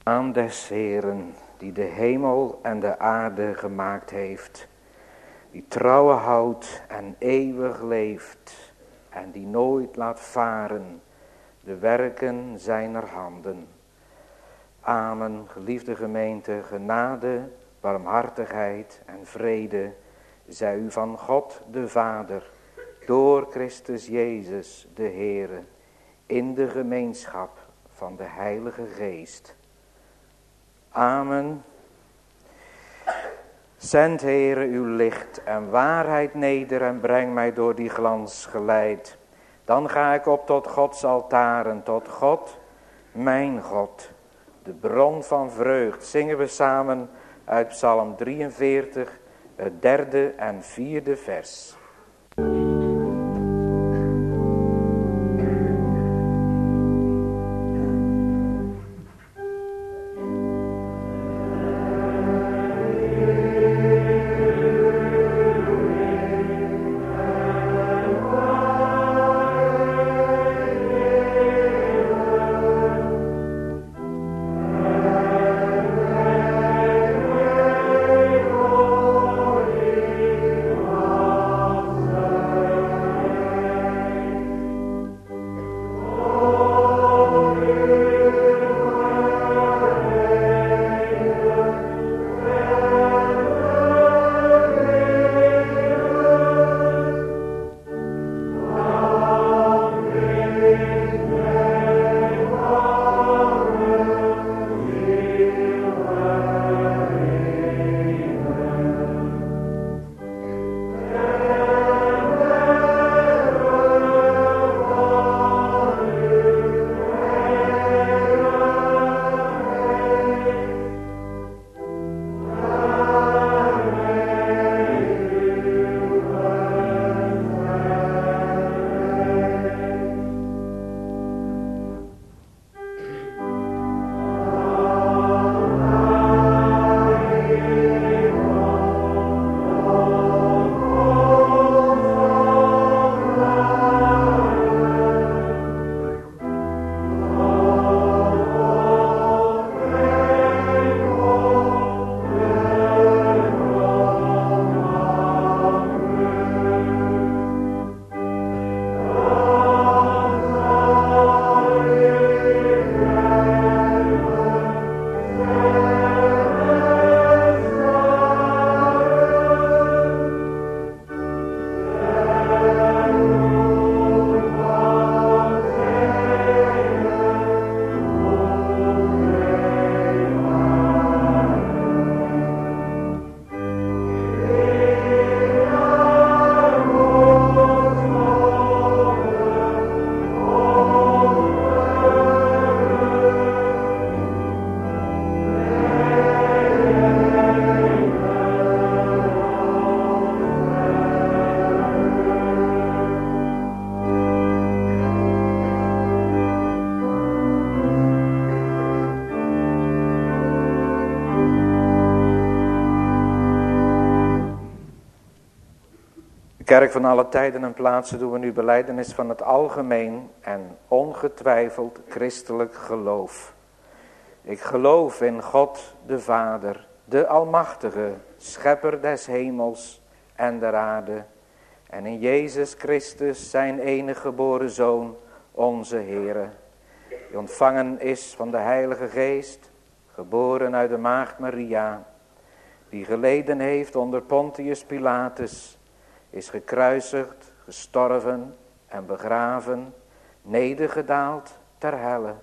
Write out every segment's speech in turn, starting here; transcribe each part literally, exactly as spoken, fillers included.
Naam des Heeren, die de hemel en de aarde gemaakt heeft, die trouwe houdt en eeuwig leeft, en die nooit laat varen de werken zijner handen. Amen, geliefde gemeente, genade, barmhartigheid en vrede zij u van God de Vader, door Christus Jezus de Heere, in de gemeenschap van de Heilige Geest. Amen. Zend, Heere, uw licht en waarheid neder en breng mij door die glans geleid. Dan ga ik op tot Gods altaren, tot God, mijn God, de bron van vreugd. Zingen we samen uit Psalm drieënveertig, het derde en vierde vers. Kerk van alle tijden en plaatsen doen we nu belijdenis van het algemeen en ongetwijfeld christelijk geloof. Ik geloof in God de Vader, de Almachtige, schepper des hemels en der aarde. En in Jezus Christus, zijn enige geboren Zoon, onze Heere. Die ontvangen is van de Heilige Geest, geboren uit de maagd Maria. Die geleden heeft onder Pontius Pilatus, is gekruisigd, gestorven en begraven, nedergedaald ter helle.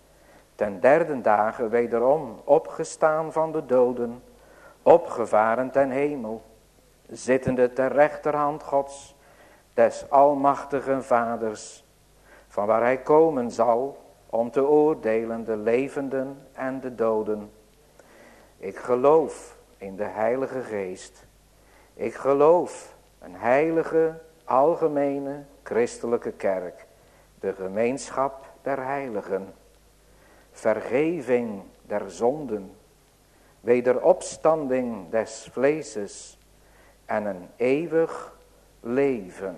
Ten derde dagen wederom opgestaan van de doden, opgevaren ten hemel, zittende ter rechterhand Gods, des almachtigen Vaders, van waar hij komen zal om te oordelen de levenden en de doden. Ik geloof in de Heilige Geest. Ik geloof een heilige, algemene, christelijke kerk, de gemeenschap der heiligen, vergeving der zonden, wederopstanding des vleeses en een eeuwig leven.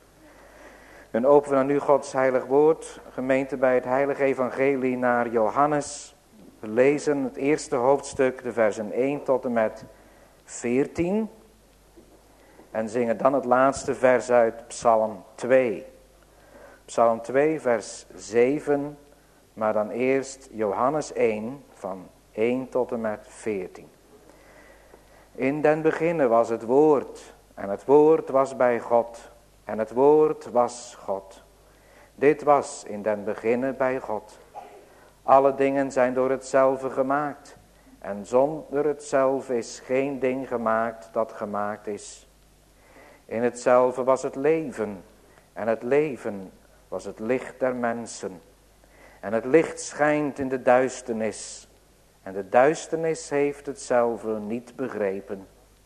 En openen we nu Gods heilig woord, gemeente bij het heilige evangelie naar Johannes, We lezen het eerste hoofdstuk, de versen één tot en met veertien. En zingen dan het laatste vers uit Psalm twee. Psalm twee, vers zeven, maar dan eerst Johannes één, van één tot en met veertien. In den beginne was het woord, en het woord was bij God, en het woord was God. Dit was in den beginne bij God. Alle dingen zijn door hetzelfde gemaakt, en zonder hetzelfde is geen ding gemaakt dat gemaakt is. In hetzelfde was het leven, en het leven was het licht der mensen. En het licht schijnt in de duisternis, en de duisternis heeft hetzelfde niet begrepen.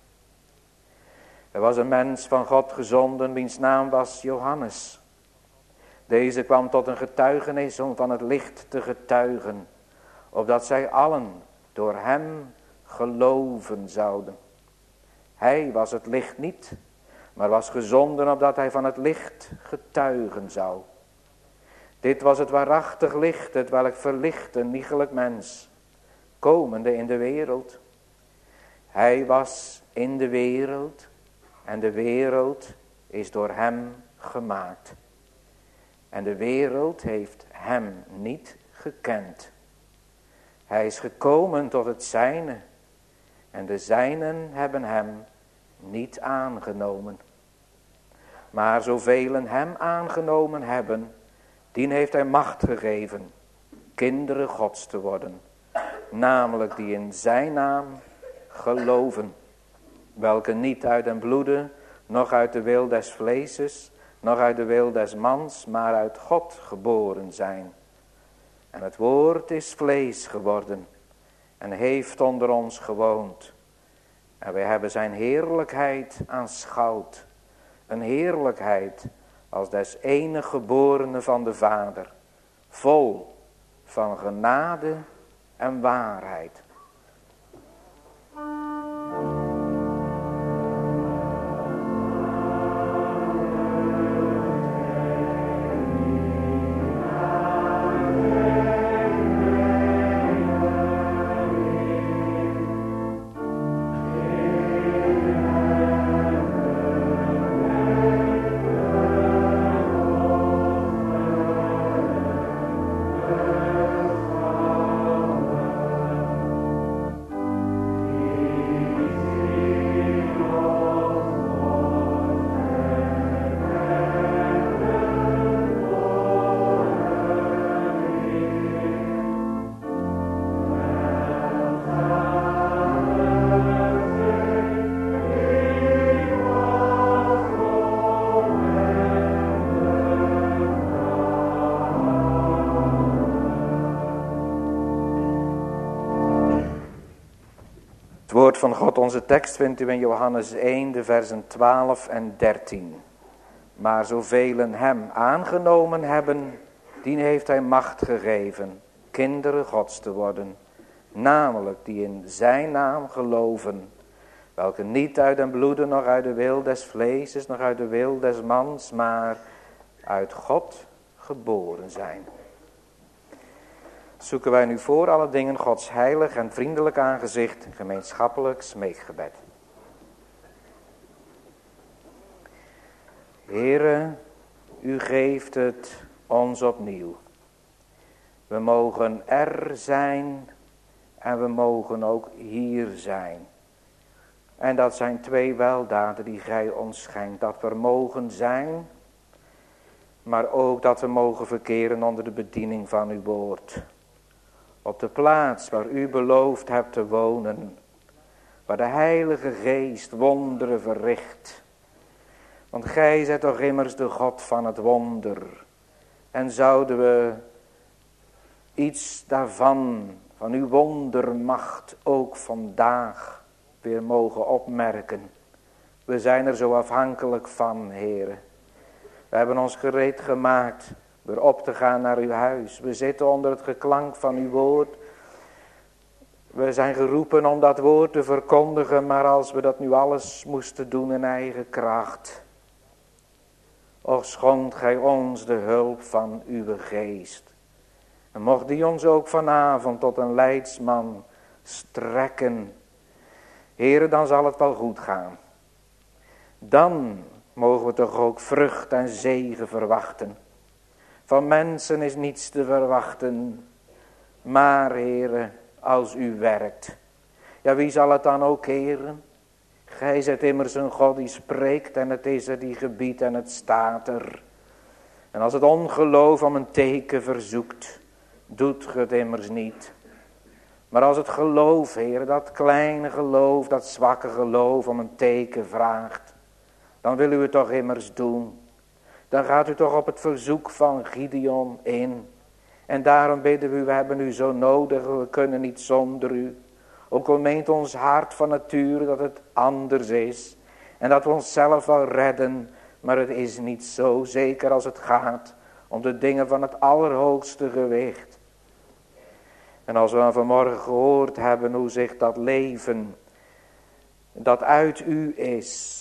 Er was een mens van God gezonden, wiens naam was Johannes. Deze kwam tot een getuigenis om van het licht te getuigen, opdat zij allen door hem geloven zouden. Hij was het licht niet, maar was gezonden opdat hij van het licht getuigen zou. Dit was het waarachtig licht, het welk verlicht een iegelijk mens, komende in de wereld. Hij was in de wereld en de wereld is door hem gemaakt. En de wereld heeft hem niet gekend. Hij is gekomen tot het zijne en de zijnen hebben hem niet aangenomen. Maar zoveel hem aangenomen hebben, dien heeft hij macht gegeven, kinderen Gods te worden. Namelijk die in zijn naam geloven, welke niet uit den bloede, noch uit de wil des vleeses, noch uit de wil des mans, maar uit God geboren zijn. En het woord is vlees geworden en heeft onder ons gewoond. En wij hebben zijn heerlijkheid aanschouwd. Een heerlijkheid als des enige geborene van de Vader. Vol van genade en waarheid. Het woord van God, onze tekst, vindt u in Johannes één, de versen twaalf en dertien. Maar zoveel hem aangenomen hebben, dien heeft hij macht gegeven, kinderen Gods te worden. Namelijk die in zijn naam geloven, welke niet uit den bloede, nog uit de wil des vleeses, nog uit de wil des mans, maar uit God geboren zijn. Zoeken wij nu voor alle dingen Gods heilig en vriendelijk aangezicht, gemeenschappelijk smeekgebed. Heere, u geeft het ons opnieuw. We mogen er zijn en we mogen ook hier zijn. En dat zijn twee weldaden die gij ons schenkt. Dat we mogen zijn, maar ook dat we mogen verkeren onder de bediening van uw woord. Op de plaats waar u beloofd hebt te wonen. Waar de Heilige Geest wonderen verricht. Want gij zijt toch immers de God van het wonder. En zouden we iets daarvan, van uw wondermacht, ook vandaag weer mogen opmerken. We zijn er zo afhankelijk van, Heere. We hebben ons gereed gemaakt weer op te gaan naar uw huis. We zitten onder het geklank van uw woord. We zijn geroepen om dat woord te verkondigen, maar als we dat nu alles moesten doen in eigen kracht. Och, schonk gij ons de hulp van uw geest. En mocht die ons ook vanavond tot een leidsman strekken. Heere, dan zal het wel goed gaan. Dan mogen we toch ook vrucht en zegen verwachten. Van mensen is niets te verwachten. Maar, Heere, als u werkt. Ja, wie zal het dan ook keren? Gij zijt immers een God die spreekt en het is er die gebiedt en het staat er. En als het ongeloof om een teken verzoekt, doet ge het immers niet. Maar als het geloof, Heer, dat kleine geloof, dat zwakke geloof om een teken vraagt, dan wil u het toch immers doen. Dan gaat u toch op het verzoek van Gideon in. En daarom bidden we u, we hebben u zo nodig, we kunnen niet zonder u. Ook al meent ons hart van nature dat het anders is. En dat we onszelf wel redden, maar het is niet zo. Zeker als het gaat om de dingen van het allerhoogste gewicht. En als we vanmorgen gehoord hebben hoe zich dat leven, dat uit u is,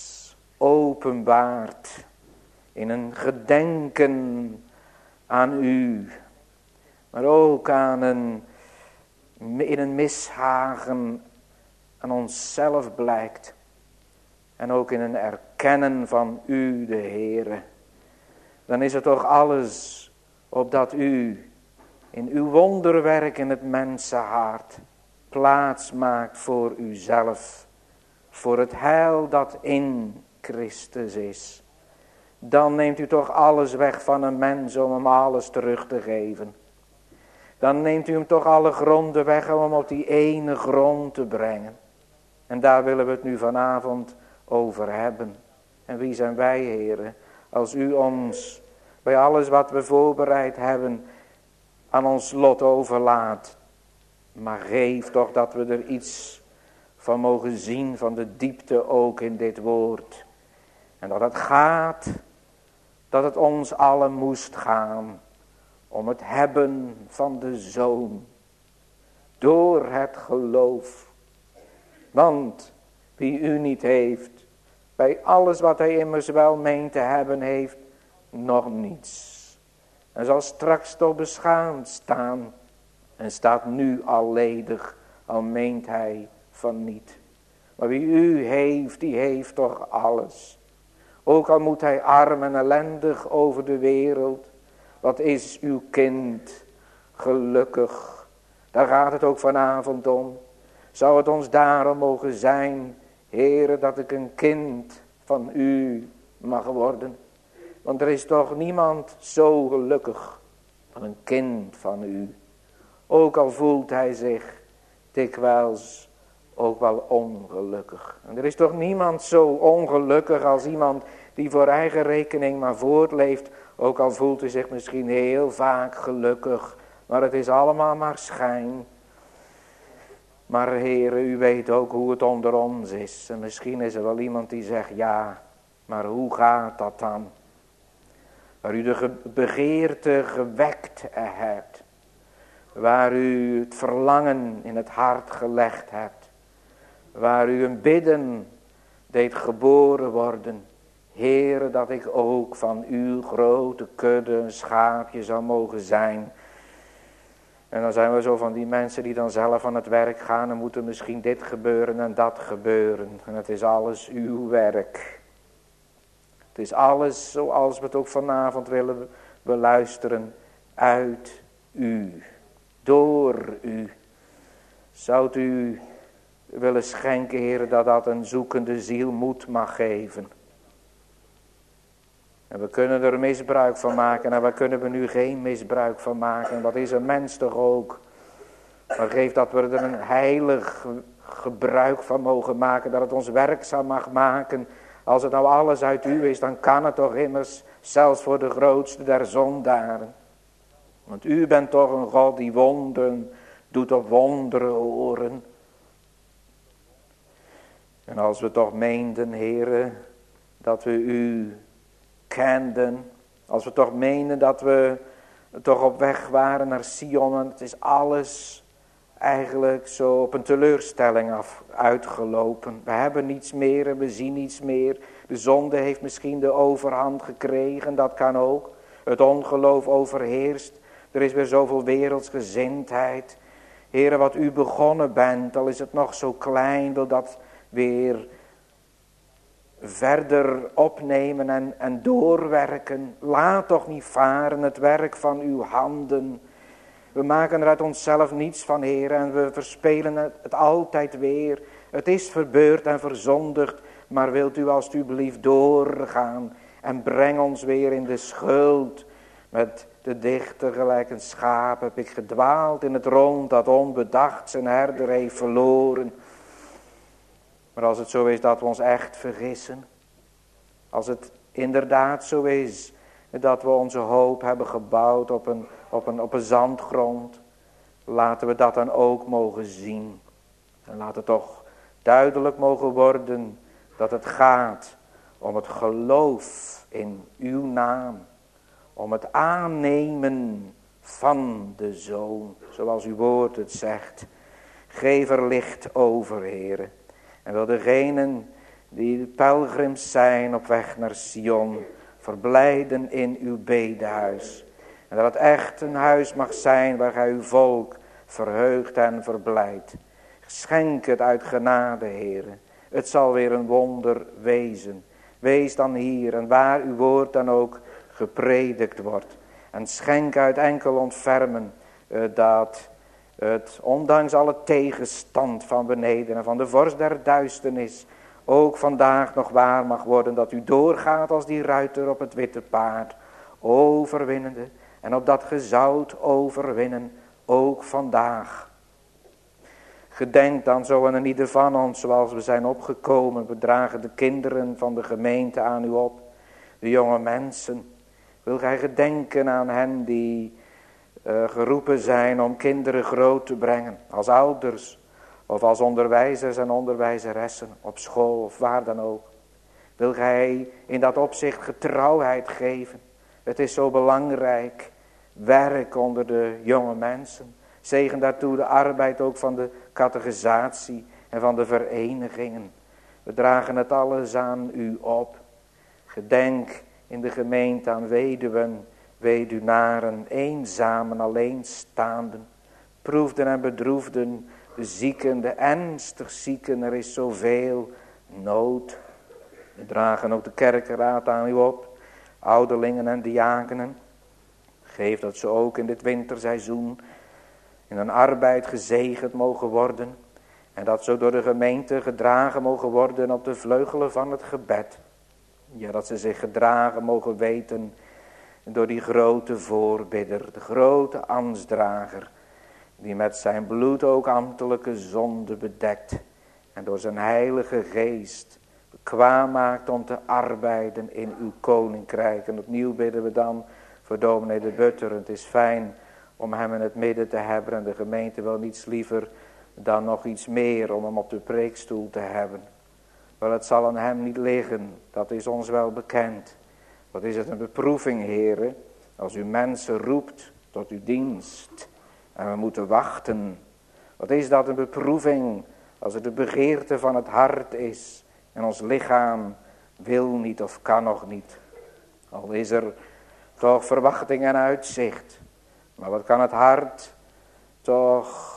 openbaart. In een gedenken aan u. Maar ook aan een, in een mishagen aan onszelf blijkt. En ook in een erkennen van u, de Heere. Dan is het toch alles opdat u in uw wonderwerk in het mensenhart plaats maakt voor uzelf. Voor het heil dat in Christus is. Dan neemt u toch alles weg van een mens om hem alles terug te geven. Dan neemt u hem toch alle gronden weg om hem op die ene grond te brengen. En daar willen we het nu vanavond over hebben. En wie zijn wij, Heere, als u ons bij alles wat we voorbereid hebben aan ons lot overlaat. Maar geef toch dat we er iets van mogen zien van de diepte ook in dit woord. En dat het gaat, dat het ons allen moest gaan om het hebben van de Zoon. Door het geloof. Want wie u niet heeft, bij alles wat hij immers wel meent te hebben heeft, nog niets. En zal straks toch beschaamd staan. En staat nu al ledig, al meent hij van niet. Maar wie u heeft, die heeft toch alles. Ook al moet hij arm en ellendig over de wereld. Wat is uw kind gelukkig. Daar gaat het ook vanavond om. Zou het ons daarom mogen zijn, Heere, dat ik een kind van u mag worden. Want er is toch niemand zo gelukkig dan een kind van u. Ook al voelt hij zich dikwijls ook wel ongelukkig. En er is toch niemand zo ongelukkig als iemand die voor eigen rekening maar voortleeft. Ook al voelt hij zich misschien heel vaak gelukkig. Maar het is allemaal maar schijn. Maar Heere, u weet ook hoe het onder ons is. En misschien is er wel iemand die zegt, ja, maar hoe gaat dat dan? Waar u de begeerte gewekt hebt. Waar u het verlangen in het hart gelegd hebt. Waar u een bidden deed geboren worden. Heere, dat ik ook van uw grote kudde een schaapje zou mogen zijn. En dan zijn we zo van die mensen die dan zelf aan het werk gaan. En moeten misschien dit gebeuren en dat gebeuren. En het is alles uw werk. Het is alles zoals we het ook vanavond willen beluisteren. Uit u. Door u. Zoudt u willen schenken, Heer, dat dat een zoekende ziel moed mag geven. En we kunnen er misbruik van maken. En waar kunnen we nu geen misbruik van maken? En wat is een mens toch ook? Maar geef dat we er een heilig gebruik van mogen maken. Dat het ons werkzaam mag maken. Als het nou alles uit u is, dan kan het toch immers. Zelfs voor de grootste der zondaren. Want u bent toch een God die wonderen doet op wonderen horen. En als we toch meenden, Heere, dat we u kenden. Als we toch meenden dat we toch op weg waren naar Sion. En het is alles eigenlijk zo op een teleurstelling af, uitgelopen. We hebben niets meer en we zien niets meer. De zonde heeft misschien de overhand gekregen, dat kan ook. Het ongeloof overheerst. Er is weer zoveel wereldsgezindheid. Heere, wat u begonnen bent, al is het nog zo klein, wil dat weer verder opnemen en, en doorwerken. Laat toch niet varen het werk van uw handen. We maken er uit onszelf niets van, Heer, en we verspelen het, het altijd weer. Het is verbeurd en verzondigd, maar wilt u alstublieft doorgaan en breng ons weer in de schuld. Met de dichter gelijk een schaap heb ik gedwaald in het rond dat onbedacht zijn herder heeft verloren. Maar als het zo is dat we ons echt vergissen, als het inderdaad zo is dat we onze hoop hebben gebouwd op een, op een, op een zandgrond, laten we dat dan ook mogen zien. En laat het toch duidelijk mogen worden dat het gaat om het geloof in uw naam. Om het aannemen van de Zoon, zoals uw woord het zegt. Geef er licht over, Heere. En wil degenen die pelgrims zijn op weg naar Sion, verblijden in uw bedehuis. En dat het echt een huis mag zijn waar gij uw volk verheugt en verblijdt. Schenk het uit genade, Heere. Het zal weer een wonder wezen. Wees dan hier en waar uw woord dan ook gepredikt wordt. En schenk uit enkel ontfermen uh, dat het ondanks alle tegenstand van beneden en van de vorst der duisternis ook vandaag nog waar mag worden dat u doorgaat als die ruiter op het witte paard, overwinnende en op dat gezout overwinnen ook vandaag. Gedenk dan zo aan ieder van ons zoals we zijn opgekomen. We dragen de kinderen van de gemeente aan u op. De jonge mensen. Wil gij gedenken aan hen die uh, geroepen zijn om kinderen groot te brengen. Als ouders of als onderwijzers en onderwijzeressen op school of waar dan ook. Wil gij in dat opzicht getrouwheid geven. Het is zo belangrijk. Werk onder de jonge mensen. Zegen daartoe de arbeid ook van de catechisatie en van de verenigingen. We dragen het alles aan u op. Gedenk in de gemeente aan weduwen, weduwnaren, eenzamen, alleenstaanden, proefden en bedroefden, de zieken, de ernstig zieken. Er is zoveel nood. We dragen ook de kerkenraad aan u op, ouderlingen en diakenen. Geef dat ze ook in dit winterseizoen in een arbeid gezegend mogen worden. En dat ze door de gemeente gedragen mogen worden op de vleugelen van het gebed. Ja, dat ze zich gedragen mogen weten door die grote voorbidder, de grote ambtsdrager, die met zijn bloed ook ambtelijke zonde bedekt en door zijn heilige geest bekwaam maakt om te arbeiden in uw koninkrijk. En opnieuw bidden we dan voor dominee de Butter. Het is fijn om hem in het midden te hebben en de gemeente wil niets liever dan nog iets meer om hem op de preekstoel te hebben. Maar het zal aan hem niet liggen, dat is ons wel bekend. Wat is het een beproeving, Heere, als u mensen roept tot uw dienst en we moeten wachten. Wat is dat een beproeving als het de begeerte van het hart is en ons lichaam wil niet of kan nog niet. Al is er toch verwachting en uitzicht, maar wat kan het hart toch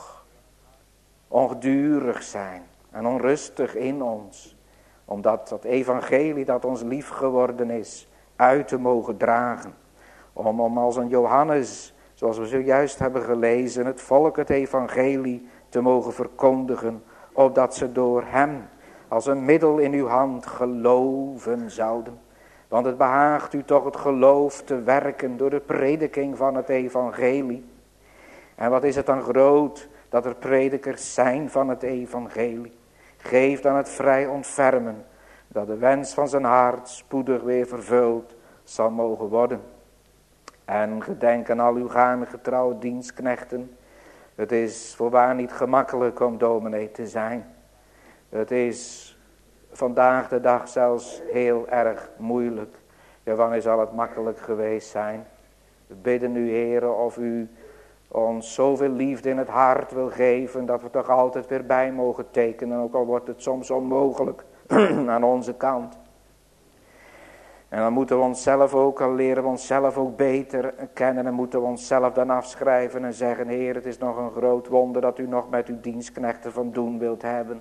ongedurig zijn en onrustig in ons. Omdat dat evangelie dat ons lief geworden is, uit te mogen dragen. Om, om als een Johannes, zoals we zojuist hebben gelezen, het volk het evangelie te mogen verkondigen. Opdat ze door hem als een middel in uw hand geloven zouden. Want het behaagt u toch het geloof te werken door de prediking van het evangelie. En wat is het dan groot dat er predikers zijn van het evangelie. Geef dan het vrij ontfermen, dat de wens van zijn hart spoedig weer vervuld zal mogen worden. En gedenk aan al uw gaarne getrouwe dienstknechten. Het is voorwaar niet gemakkelijk om dominee te zijn. Het is vandaag de dag zelfs heel erg moeilijk. Ja, wanneer zal het makkelijk geweest zijn? We bidden u, Heere, of u ons zoveel liefde in het hart wil geven, dat we toch altijd weer bij mogen tekenen, ook al wordt het soms onmogelijk aan onze kant. En dan moeten we onszelf ook, al leren we onszelf ook beter kennen. En moeten we onszelf dan afschrijven en zeggen, Heer, het is nog een groot wonder dat u nog met uw dienstknechten van doen wilt hebben.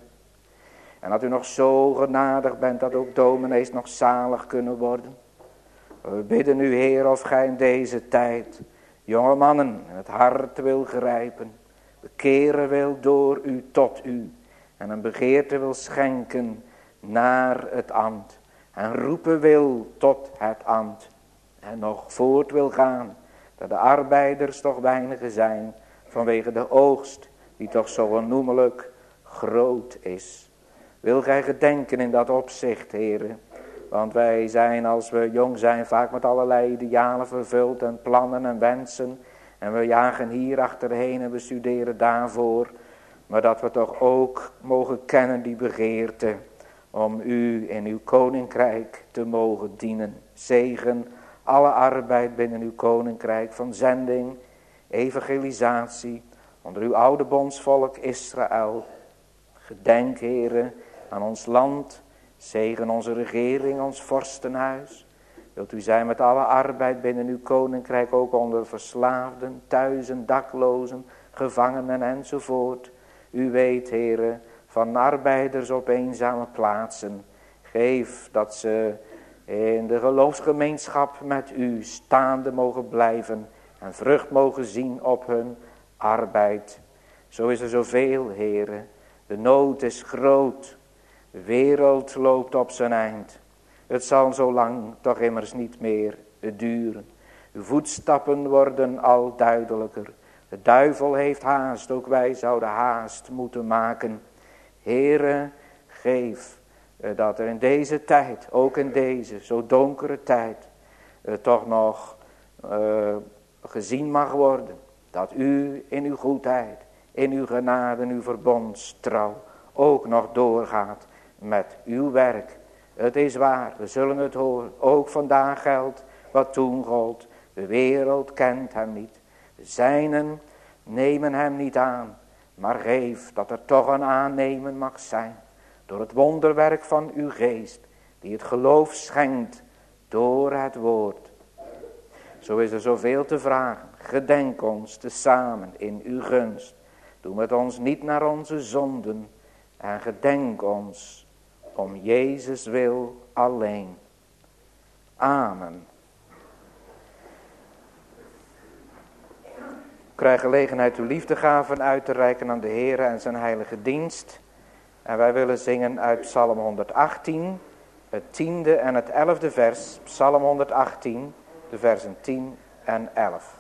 En dat u nog zo genadig bent dat ook dominees nog zalig kunnen worden. We bidden u, Heer, of gij in deze tijd jonge mannen in het hart wil grijpen. Bekeren wil door u tot u. En een begeerte wil schenken naar het ambt. En roepen wil tot het ambt. En nog voort wil gaan. Dat de arbeiders toch weinigen zijn. Vanwege de oogst die toch zo onnoemelijk groot is. Wil gij gedenken in dat opzicht, heren. Want wij zijn als we jong zijn vaak met allerlei idealen vervuld. En plannen en wensen. En we jagen hier achterheen en we studeren daarvoor. Maar dat we toch ook mogen kennen die begeerte. Om u in uw koninkrijk te mogen dienen. Zegen alle arbeid binnen uw koninkrijk. Van zending, evangelisatie. Onder uw oude bondsvolk Israël. Gedenk, heren, aan ons land. Zegen onze regering, ons vorstenhuis. Wilt u zijn met alle arbeid binnen uw koninkrijk. Ook onder verslaafden, thuizen, daklozen, gevangenen enzovoort. U weet, heren, van arbeiders op eenzame plaatsen. Geef dat ze in de geloofsgemeenschap met u staande mogen blijven. En vrucht mogen zien op hun arbeid. Zo is er zoveel, heren. De nood is groot. De wereld loopt op zijn eind. Het zal zo lang toch immers niet meer duren. Uw voetstappen worden al duidelijker. De duivel heeft haast, ook wij zouden haast moeten maken. Heere, geef dat er in deze tijd, ook in deze zo donkere tijd, toch nog uh, gezien mag worden. Dat u in uw goedheid, in uw genade, in uw verbondstrouw ook nog doorgaat met uw werk. Het is waar, we zullen het horen. Ook vandaag geldt wat toen gold. De wereld kent hem niet. De zijnen nemen hem niet aan. Maar geef dat er toch een aannemen mag zijn. Door het wonderwerk van uw geest. Die het geloof schenkt door het woord. Zo is er zoveel te vragen. Gedenk ons tezamen in uw gunst. Doe met ons niet naar onze zonden. En gedenk ons om Jezus wil alleen. Amen. Ik krijg gelegenheid uw liefdegaven uit te reiken aan de Heer en zijn heilige dienst. En wij willen zingen uit Psalm honderdachttien, het tiende en het elfde vers. Psalm honderdachttien, de versen tien en elf.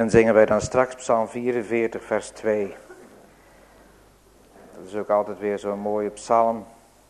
En zingen wij dan straks Psalm vierenveertig vers twee. Dat is ook altijd weer zo'n mooie psalm.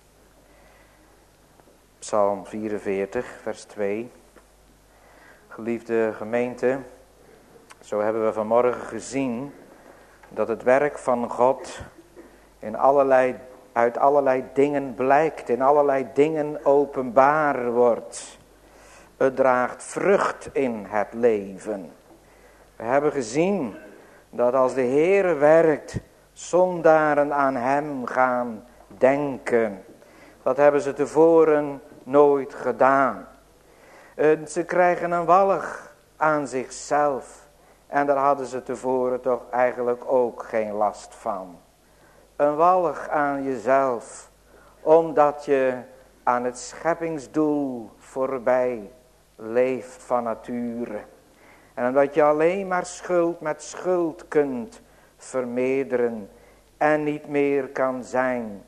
Psalm vierenveertig vers twee. Geliefde gemeente, zo hebben we vanmorgen gezien dat het werk van God in allerlei, uit allerlei dingen blijkt, in allerlei dingen openbaar wordt. Het draagt vrucht in het leven. We hebben gezien dat als de Heere werkt, zondaren aan hem gaan denken. Dat hebben ze tevoren nooit gedaan. En ze krijgen een walg aan zichzelf. En daar hadden ze tevoren toch eigenlijk ook geen last van. Een walg aan jezelf. Omdat je aan het scheppingsdoel voorbij leeft van nature. En omdat je alleen maar schuld met schuld kunt vermeerderen. En niet meer kan zijn.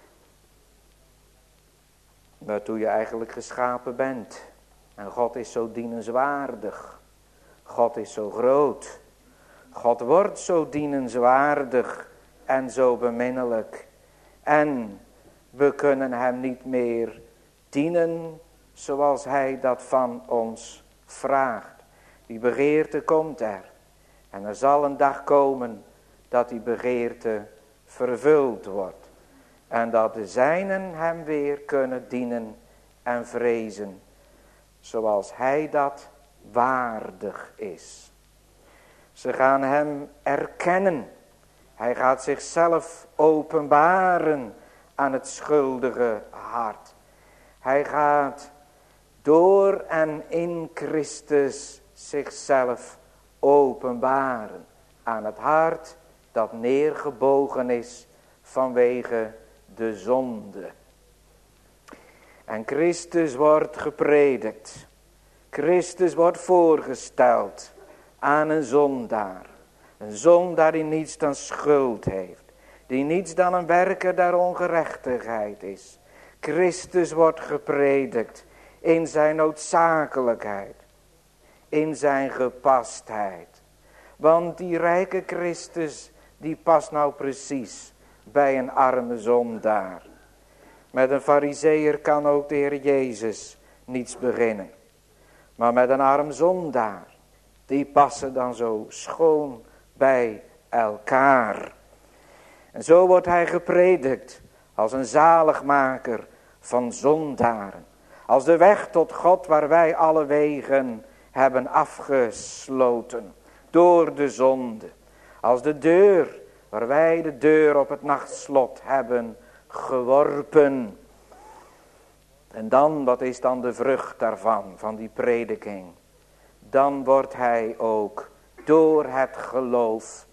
Waartoe je eigenlijk geschapen bent. En God is zo dienenswaardig. God is zo groot. God wordt zo dienenswaardig en zo beminnelijk. En we kunnen hem niet meer dienen zoals hij dat van ons vraagt. Die begeerte komt er. En er zal een dag komen dat die begeerte vervuld wordt. En dat de zijnen hem weer kunnen dienen en vrezen. Zoals hij dat waardig is. Ze gaan hem erkennen. Hij gaat zichzelf openbaren aan het schuldige hart. Hij gaat door en in Christus zichzelf openbaren aan het hart dat neergebogen is vanwege de zonde. En Christus wordt gepredikt. Christus wordt voorgesteld aan een zondaar. Een zondaar die niets dan schuld heeft. Die niets dan een werker der ongerechtigheid is. Christus wordt gepredikt in zijn noodzakelijkheid. In zijn gepastheid. Want die rijke Christus die past nou precies bij een arme zondaar. Met een farizeeër kan ook de Heer Jezus niets beginnen. Maar met een arm zondaar, die passen dan zo schoon bij elkaar. En zo wordt hij gepredikt als een zaligmaker van zondaren. Als de weg tot God waar wij alle wegen hebben afgesloten door de zonde. Als de deur waar wij de deur op het nachtslot hebben geworpen. En dan, wat is dan de vrucht daarvan, van die prediking? Dan wordt hij ook door het geloof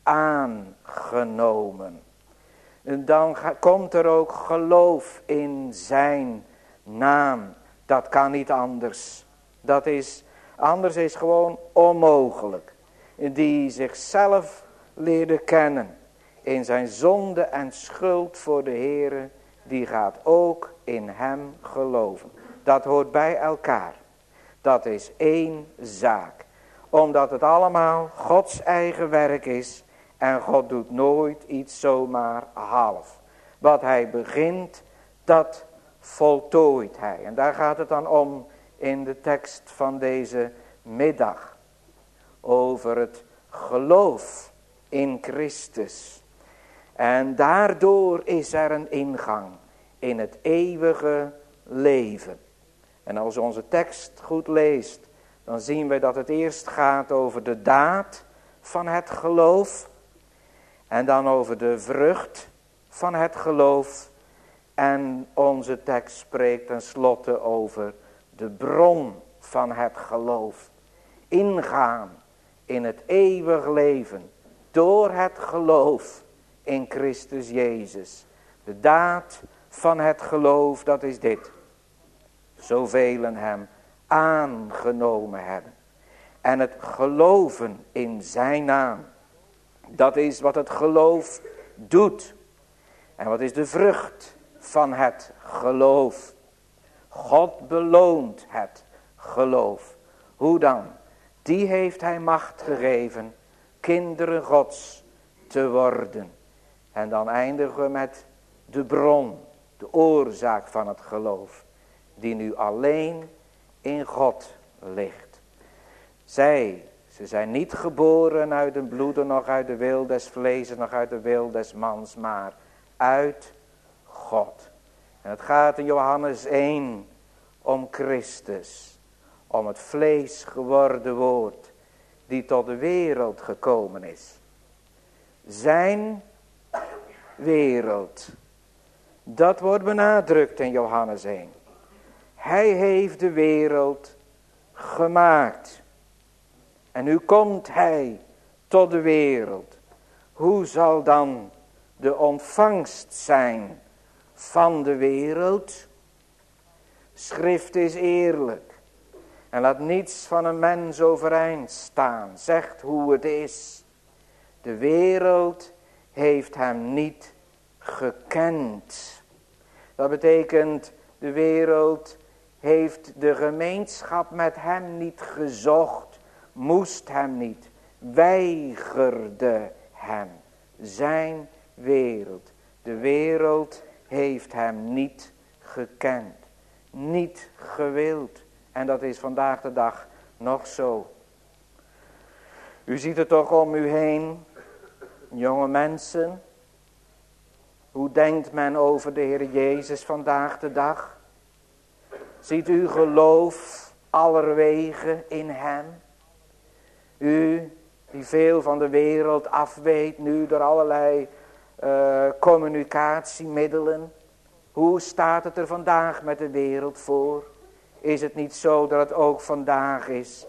aangenomen. En dan ga, komt er ook geloof in zijn naam. Dat kan niet anders. Dat is, anders is gewoon onmogelijk. Die zichzelf leerde kennen in zijn zonde en schuld voor de Heere, die gaat ook in hem geloven. Dat hoort bij elkaar. Dat is één zaak. Omdat het allemaal Gods eigen werk is. En God doet nooit iets zomaar half. Wat hij begint, dat voltooit hij. En daar gaat het dan om in de tekst van deze middag. Over het geloof in Christus. En daardoor is er een ingang in het eeuwige leven. En als u onze tekst goed leest, dan zien we dat het eerst gaat over de daad van het geloof. En dan over de vrucht van het geloof. En onze tekst spreekt tenslotte over de bron van het geloof. Ingaan in het eeuwig leven door het geloof in Christus Jezus. De daad van het geloof, dat is dit. Zovelen hem aangenomen hebben. En het geloven in zijn naam. Dat is wat het geloof doet. En wat is de vrucht van het geloof? God beloont het geloof. Hoe dan? Die heeft hij macht gegeven kinderen Gods te worden. En dan eindigen we met de bron, de oorzaak van het geloof. Die nu alleen in God ligt. Zij, ze zijn niet geboren uit de bloeden, nog uit de wil des vlees, nog uit de wil des mans, maar uit God. En het gaat in Johannes één om Christus. Om het vlees geworden woord die tot de wereld gekomen is. Zijn wereld. Dat wordt benadrukt in Johannes één. Hij heeft de wereld gemaakt. En nu komt hij tot de wereld. Hoe zal dan de ontvangst zijn van de wereld? Schrift is eerlijk. En laat niets van een mens overeind staan. Zegt hoe het is. De wereld heeft hem niet gekend. Dat betekent, de wereld heeft de gemeenschap met hem niet gezocht. Moest hem niet. Weigerde hem. Zijn wereld. De wereld heeft hem niet gekend. Niet gewild. En dat is vandaag de dag nog zo. U ziet het toch om u heen. Jonge mensen. Hoe denkt men over de Heer Jezus vandaag de dag? Ziet u geloof allerwege in hem? U die veel van de wereld afweet nu door allerlei uh, communicatiemiddelen. Hoe staat het er vandaag met de wereld voor? Is het niet zo dat het ook vandaag is?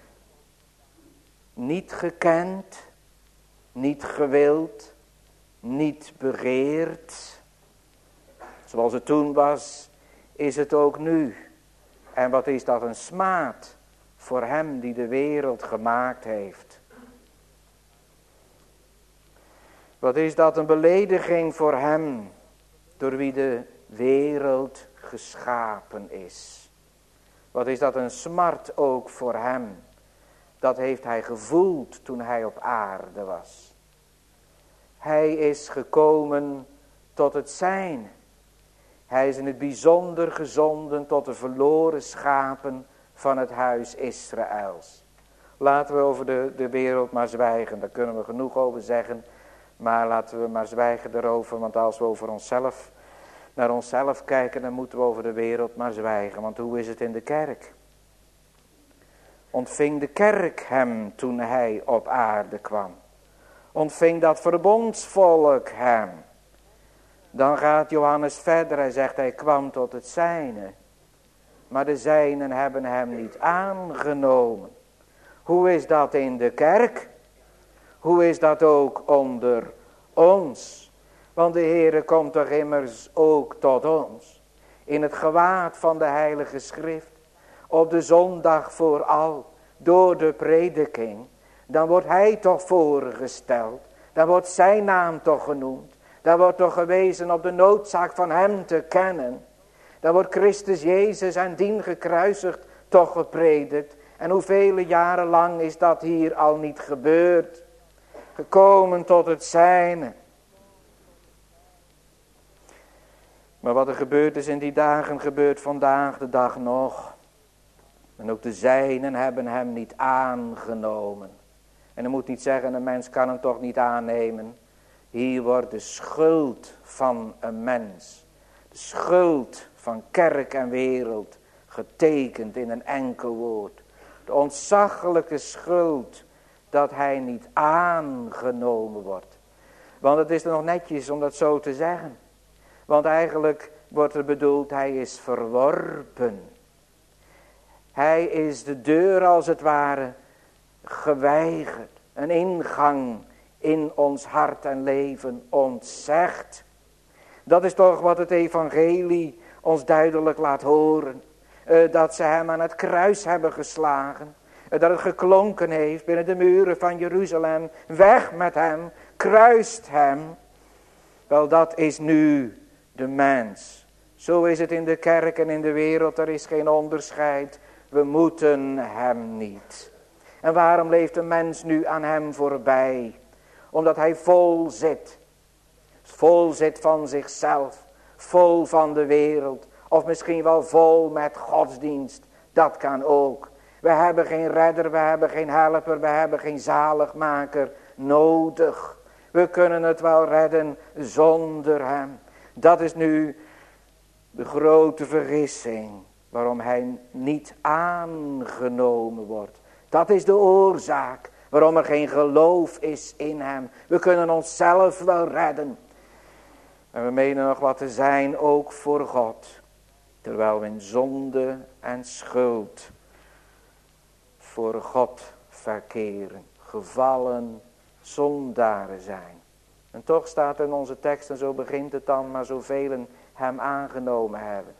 Niet gekend, niet gewild, niet begeerd. Zoals het toen was, is het ook nu. En wat is dat een smaad voor hem die de wereld gemaakt heeft. Wat is dat een belediging voor hem, door wie de wereld geschapen is. Wat is dat een smart ook voor hem. Dat heeft hij gevoeld toen hij op aarde was. Hij is gekomen tot het zijne. Hij is in het bijzonder gezonden tot de verloren schapen van het huis Israëls. Laten we over de, de wereld maar zwijgen. Daar kunnen we genoeg over zeggen. Maar laten we maar zwijgen erover. Want als we over onszelf, naar onszelf kijken, dan moeten we over de wereld maar zwijgen. Want hoe is het in de kerk? Ontving de kerk hem toen hij op aarde kwam? Ontving dat verbondsvolk hem? Dan gaat Johannes verder. Hij zegt hij kwam tot het zijne. Maar de zijnen hebben hem niet aangenomen. Hoe is dat in de kerk? Hoe is dat ook onder ons? Want de Heere komt toch immers ook tot ons. In het gewaad van de Heilige Schrift. Op de zondag vooral. Door de prediking. Dan wordt hij toch voorgesteld. Dan wordt zijn naam toch genoemd. Dan wordt toch gewezen op de noodzaak van hem te kennen. Dan wordt Christus Jezus en dien gekruisigd toch gepredikt. En hoeveel jaren lang is dat hier al niet gebeurd. Gekomen tot het zijne. Maar wat er gebeurd is in die dagen gebeurt vandaag de dag nog. En ook de zijnen hebben hem niet aangenomen. En dan moet niet zeggen een mens kan hem toch niet aannemen. Hier wordt de schuld van een mens. De schuld van kerk en wereld getekend in een enkel woord. De ontzaglijke schuld dat hij niet aangenomen wordt. Want het is er nog netjes om dat zo te zeggen. Want eigenlijk wordt er bedoeld hij is verworpen. Hij is de deur als het ware geweigerd. Een ingang in ons hart en leven ontzegd. Dat is toch wat het evangelie ons duidelijk laat horen. Uh, dat ze hem aan het kruis hebben geslagen. Uh, dat het geklonken heeft binnen de muren van Jeruzalem. Weg met hem, kruist hem. Wel, dat is nu de mens. Zo is het in de kerk en in de wereld. Er is geen onderscheid. We moeten hem niet. En waarom leeft een mens nu aan hem voorbij? Omdat hij vol zit. Vol zit van zichzelf. Vol van de wereld. Of misschien wel vol met godsdienst. Dat kan ook. We hebben geen redder, we hebben geen helper, we hebben geen zaligmaker nodig. We kunnen het wel redden zonder hem. Dat is nu de grote vergissing waarom hij niet aangenomen wordt. Dat is de oorzaak waarom er geen geloof is in hem. We kunnen onszelf wel redden. En we menen nog wat te zijn ook voor God. Terwijl we in zonde en schuld voor God verkeren. Gevallen zondaren zijn. En toch staat in onze tekst, en zo begint het dan, maar zoveel hem aangenomen hebben.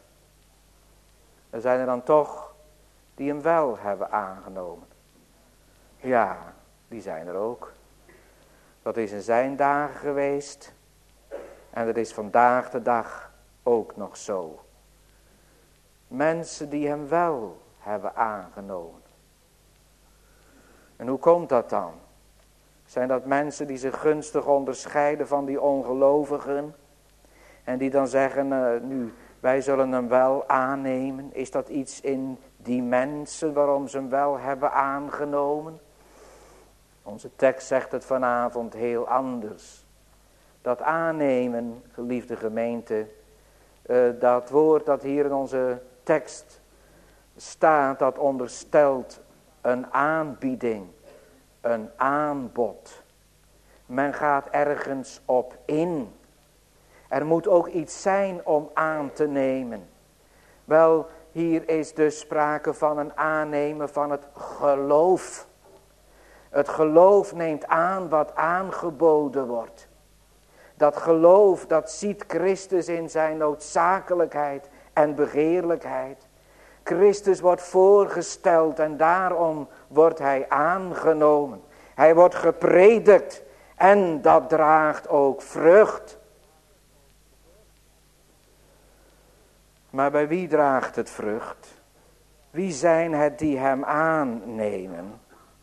Er zijn er dan toch die hem wel hebben aangenomen. Ja, die zijn er ook. Dat is in zijn dagen geweest. En dat is vandaag de dag ook nog zo. Mensen die hem wel hebben aangenomen. En hoe komt dat dan? Zijn dat mensen die zich gunstig onderscheiden van die ongelovigen? En die dan zeggen, uh, nu, wij zullen hem wel aannemen. Is dat iets in die mensen waarom ze hem wel hebben aangenomen? Onze tekst zegt het vanavond heel anders. Dat aannemen, geliefde gemeente, uh, dat woord dat hier in onze tekst staat, dat onderstelt een aanbieding, een aanbod. Men gaat ergens op in. Er moet ook iets zijn om aan te nemen. Wel, hier is dus sprake van een aannemen van het geloof. Het geloof neemt aan wat aangeboden wordt. Dat geloof, dat ziet Christus in zijn noodzakelijkheid en begeerlijkheid. Christus wordt voorgesteld en daarom wordt hij aangenomen. Hij wordt gepredikt en dat draagt ook vrucht. Maar bij wie draagt het vrucht? Wie zijn het die hem aannemen?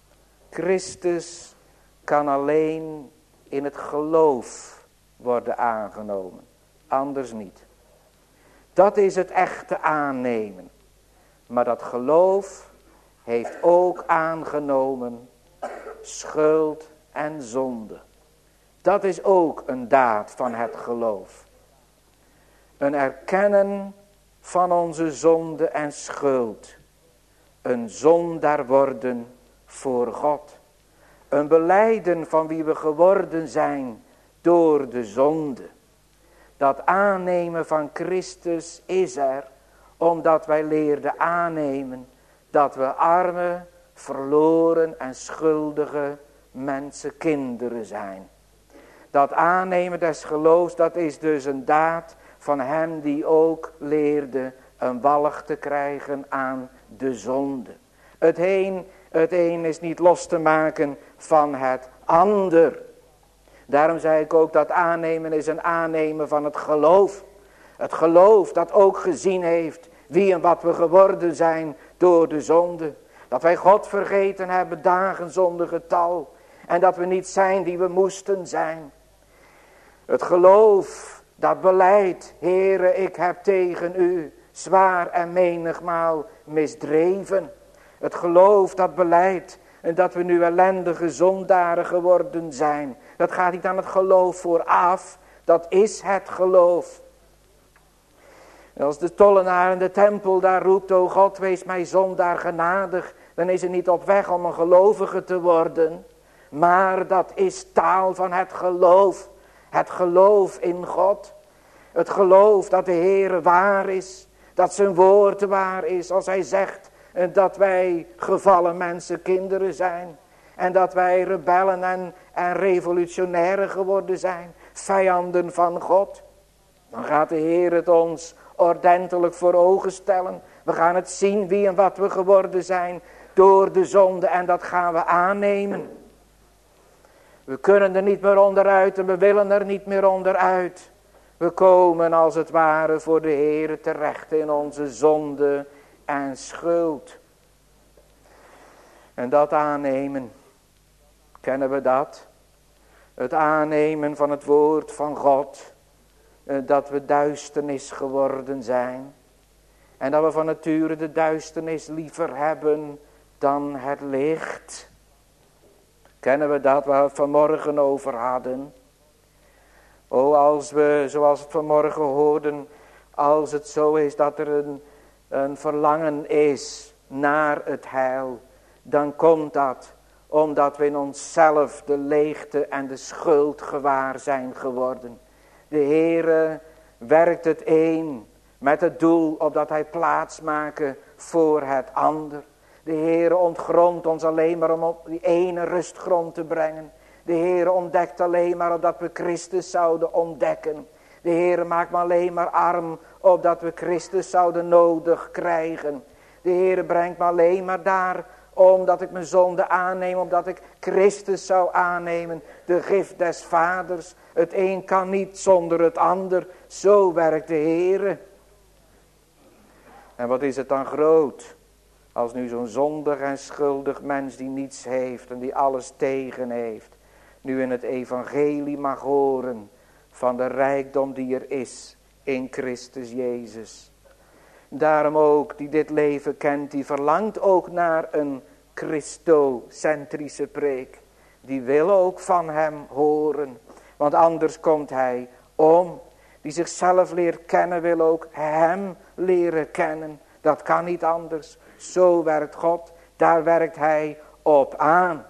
Christus kan alleen in het geloof worden aangenomen. Anders niet. Dat is het echte aannemen. Maar dat geloof heeft ook aangenomen schuld en zonde. Dat is ook een daad van het geloof. Een erkennen van onze zonde en schuld. Een zondaar worden voor God. Een belijden van wie we geworden zijn door de zonde. Dat aannemen van Christus is er, omdat wij leerden aannemen dat we arme, verloren en schuldige mensen, kinderen zijn. Dat aannemen des geloofs, dat is dus een daad van hem die ook leerde een walg te krijgen aan de zonde. Het een, het een is niet los te maken van het ander. Daarom zei ik ook dat aannemen is een aannemen van het geloof. Het geloof dat ook gezien heeft wie en wat we geworden zijn door de zonde. Dat wij God vergeten hebben dagen zonder getal. En dat we niet zijn die we moesten zijn. Het geloof dat belijdt, Heere, ik heb tegen u zwaar en menigmaal misdreven. Het geloof dat belijdt en dat we nu ellendige zondaren geworden zijn. Dat gaat niet aan het geloof vooraf, dat is het geloof. En als de tollenaar in de tempel daar roept, o God, wees mij zondaar genadig, dan is hij niet op weg om een gelovige te worden. Maar dat is taal van het geloof. Het geloof in God. Het geloof dat de Heere waar is. Dat zijn woord waar is als hij zegt dat wij gevallen mensen kinderen zijn. En dat wij rebellen en, en revolutionairen geworden zijn. Vijanden van God. Dan gaat de Heer het ons ordentelijk voor ogen stellen. We gaan het zien wie en wat we geworden zijn door de zonde. En dat gaan we aannemen. We kunnen er niet meer onderuit en we willen er niet meer onderuit. We komen als het ware voor de Heer terecht in onze zonde en schuld. En dat aannemen, kennen we dat? Het aannemen van het woord van God, dat we duisternis geworden zijn. En dat we van nature de duisternis liever hebben dan het licht. Kennen we dat waar we het vanmorgen over hadden? O, als we, zoals we het vanmorgen hoorden, als het zo is dat er een, een verlangen is naar het heil, dan komt dat omdat we in onszelf de leegte en de schuld gewaar zijn geworden. De Heere werkt het een met het doel opdat hij plaats maken voor het ander. De Heere ontgrondt ons alleen maar om op die ene rustgrond te brengen. De Heere ontdekt alleen maar opdat we Christus zouden ontdekken. De Heere maakt me alleen maar arm opdat we Christus zouden nodig krijgen. De Heere brengt me alleen maar daar omdat ik mijn zonde aanneem, omdat ik Christus zou aannemen. De gift des vaders. Het een kan niet zonder het ander. Zo werkt de Heere. En wat is het dan groot? Als nu zo'n zondig en schuldig mens die niets heeft en die alles tegen heeft, nu in het evangelie mag horen van de rijkdom die er is in Christus Jezus. Daarom ook, die dit leven kent, die verlangt ook naar een Christocentrische preek. Die wil ook van hem horen, want anders komt hij om. Die zichzelf leert kennen, wil ook hem leren kennen. Dat kan niet anders. Zo werkt God, daar werkt hij op aan.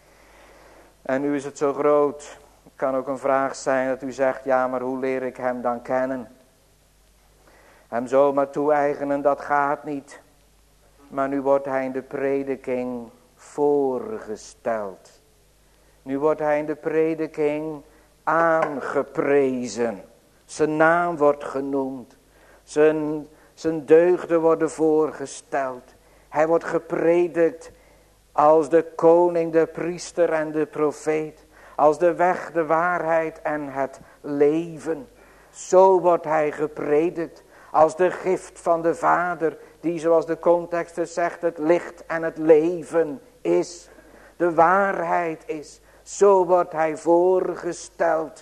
En nu is het zo groot. Het kan ook een vraag zijn dat u zegt, ja, maar hoe leer ik hem dan kennen? Hem zomaar toe-eigenen, dat gaat niet. Maar nu wordt hij in de prediking voorgesteld. Nu wordt hij in de prediking aangeprezen. Zijn naam wordt genoemd. Zijn, zijn deugden worden voorgesteld. Hij wordt gepredikt als de koning, de priester en de profeet. Als de weg, de waarheid en het leven. Zo wordt hij gepredikt. Als de gift van de Vader, die zoals de context het zegt, het licht en het leven is. De waarheid is. Zo wordt hij voorgesteld.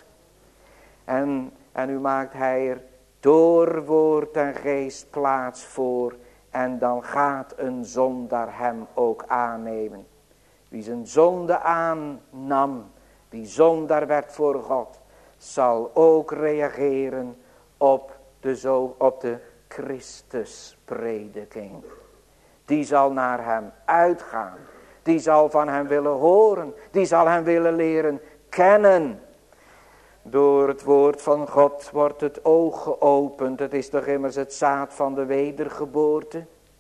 En, en nu maakt hij er door woord en geest plaats voor. En dan gaat een zondaar hem ook aannemen. Wie zijn zonde aannam, die zondaar werd voor God, zal ook reageren op de, zo, op de Christusprediking. Die zal naar hem uitgaan. Die zal van hem willen horen. Die zal hem willen leren kennen. Door het woord van God wordt het oog geopend. Het is toch immers het zaad van de wedergeboorte.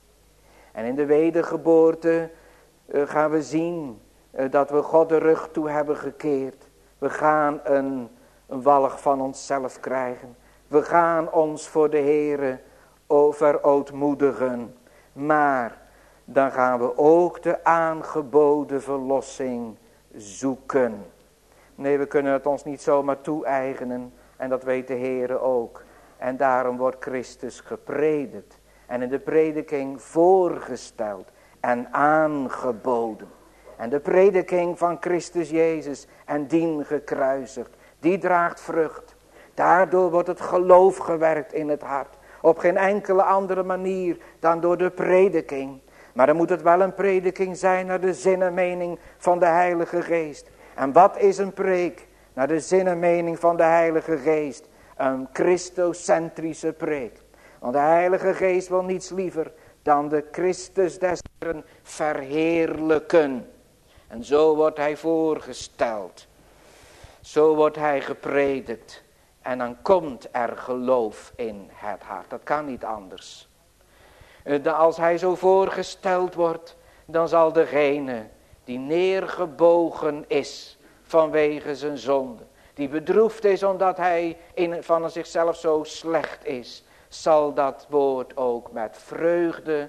En in de wedergeboorte uh, gaan we zien uh, dat we God de rug toe hebben gekeerd. We gaan een, een walg van onszelf krijgen. We gaan ons voor de Heere verootmoedigen. Maar dan gaan we ook de aangeboden verlossing zoeken. Nee, we kunnen het ons niet zomaar toe-eigenen. En dat weet de Heere ook. En daarom wordt Christus gepredikt. En in de prediking voorgesteld en aangeboden. En de prediking van Christus Jezus en dien gekruisigd, die draagt vrucht. Daardoor wordt het geloof gewerkt in het hart. Op geen enkele andere manier dan door de prediking. Maar dan moet het wel een prediking zijn naar de zin en mening van de Heilige Geest. En wat is een preek? Naar de zin en mening van de Heilige Geest. Een Christocentrische preek. Want de Heilige Geest wil niets liever dan de Christus des Heeren verheerlijken. En zo wordt hij voorgesteld. Zo wordt hij gepredikt. En dan komt er geloof in het hart. Dat kan niet anders. Als hij zo voorgesteld wordt, dan zal degene die neergebogen is vanwege zijn zonde, die bedroefd is omdat hij in, van zichzelf zo slecht is, zal dat woord ook met vreugde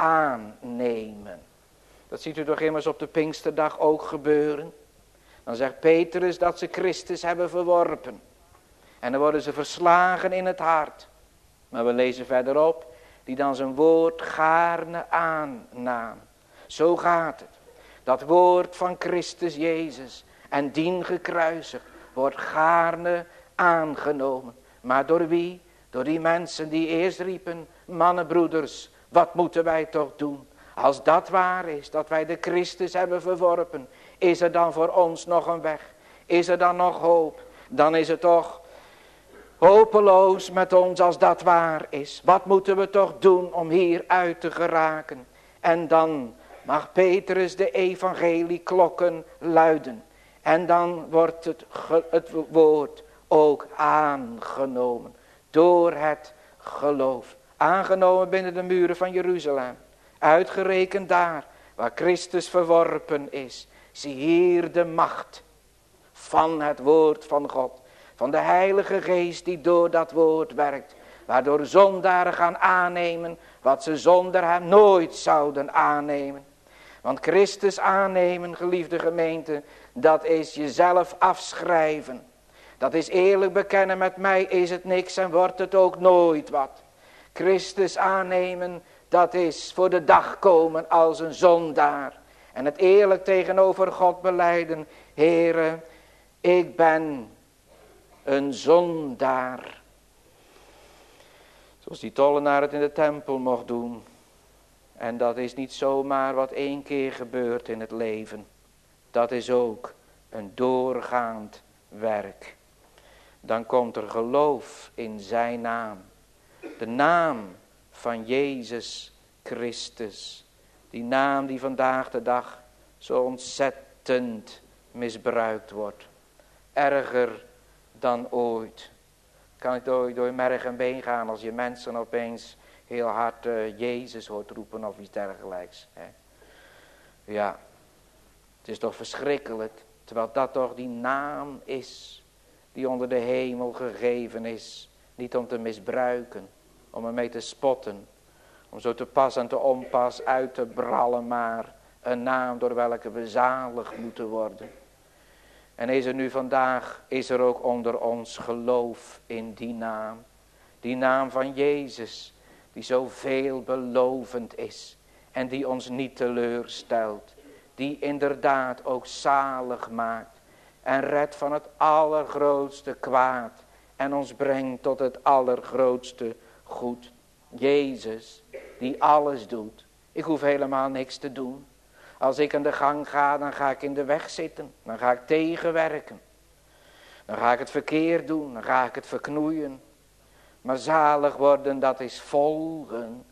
aannemen. Dat ziet u toch immers op de Pinksterdag ook gebeuren. Dan zegt Petrus dat ze Christus hebben verworpen. En dan worden ze verslagen in het hart. Maar we lezen verderop, die dan zijn woord gaarne aannam. Zo gaat het. Dat woord van Christus Jezus en dien gekruisigd wordt gaarne aangenomen. Maar door wie? Door die mensen die eerst riepen, mannenbroeders, wat moeten wij toch doen? Als dat waar is, dat wij de Christus hebben verworpen, is er dan voor ons nog een weg? Is er dan nog hoop? Dan is het toch hopeloos met ons als dat waar is. Wat moeten we toch doen om hier uit te geraken? En dan mag Petrus de evangelieklokken luiden. En dan wordt het, het woord ook aangenomen. Door het geloof. Aangenomen binnen de muren van Jeruzalem. Uitgerekend daar waar Christus verworpen is. Zie hier de macht van het woord van God. Van de Heilige Geest die door dat woord werkt. Waardoor zondaren gaan aannemen wat ze zonder hem nooit zouden aannemen. Want Christus aannemen, geliefde gemeente, dat is jezelf afschrijven. Dat is eerlijk bekennen, met mij is het niks en wordt het ook nooit wat. Christus aannemen, dat is voor de dag komen als een zondaar. En het eerlijk tegenover God belijden, Heere, ik ben een zondaar. Zoals die tollenaar het in de tempel mocht doen. En dat is niet zomaar wat één keer gebeurt in het leven. Dat is ook een doorgaand werk. Dan komt er geloof in zijn naam. De naam van Jezus Christus. Die naam die vandaag de dag zo ontzettend misbruikt wordt. Erger dan ooit. Kan het door, door merg en been gaan als je mensen opeens heel hard uh, Jezus hoort roepen of iets dergelijks. Hè? Ja, het is toch verschrikkelijk. Terwijl dat toch die naam is die onder de hemel gegeven is. Niet om te misbruiken, om ermee te spotten. Om zo te pas en te onpas uit te brallen, maar een naam door welke we zalig moeten worden. En is er nu vandaag, is er ook onder ons geloof in die naam. Die naam van Jezus, die zo veelbelovend is. En die ons niet teleurstelt. Die inderdaad ook zalig maakt. En redt van het allergrootste kwaad. En ons brengt tot het allergrootste goed. Jezus, die alles doet. Ik hoef helemaal niks te doen. Als ik aan de gang ga, dan ga ik in de weg zitten. Dan ga ik tegenwerken. Dan ga ik het verkeerd doen. Dan ga ik het verknoeien. Maar zalig worden, dat is volgen.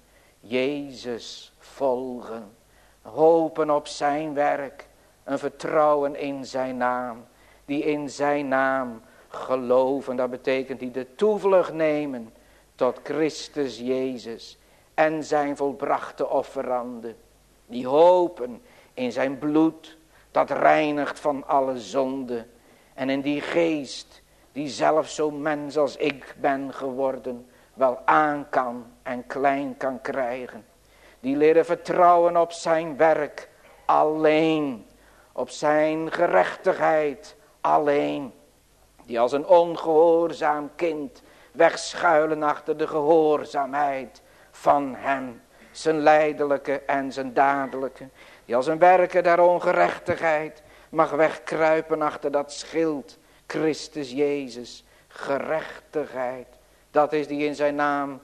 Jezus volgen. Hopen op zijn werk. Een vertrouwen in zijn naam. Die in zijn naam geloven. Dat betekent die de toevlucht nemen tot Christus Jezus. En zijn volbrachte offerande. Die hopen in zijn bloed. Dat reinigt van alle zonde. En in die geest. Die zelf zo mens als ik ben geworden. Wel aan kan en klein kan krijgen. Die leren vertrouwen op zijn werk. Alleen. Op zijn gerechtigheid. Alleen. Die als een ongehoorzaam kind. Wegschuilen achter de gehoorzaamheid van hem. Zijn lijdelijke en zijn dadelijke. Die als een werker der ongerechtigheid. Mag wegkruipen achter dat schild. Christus Jezus. Gerechtigheid. Dat is die in zijn naam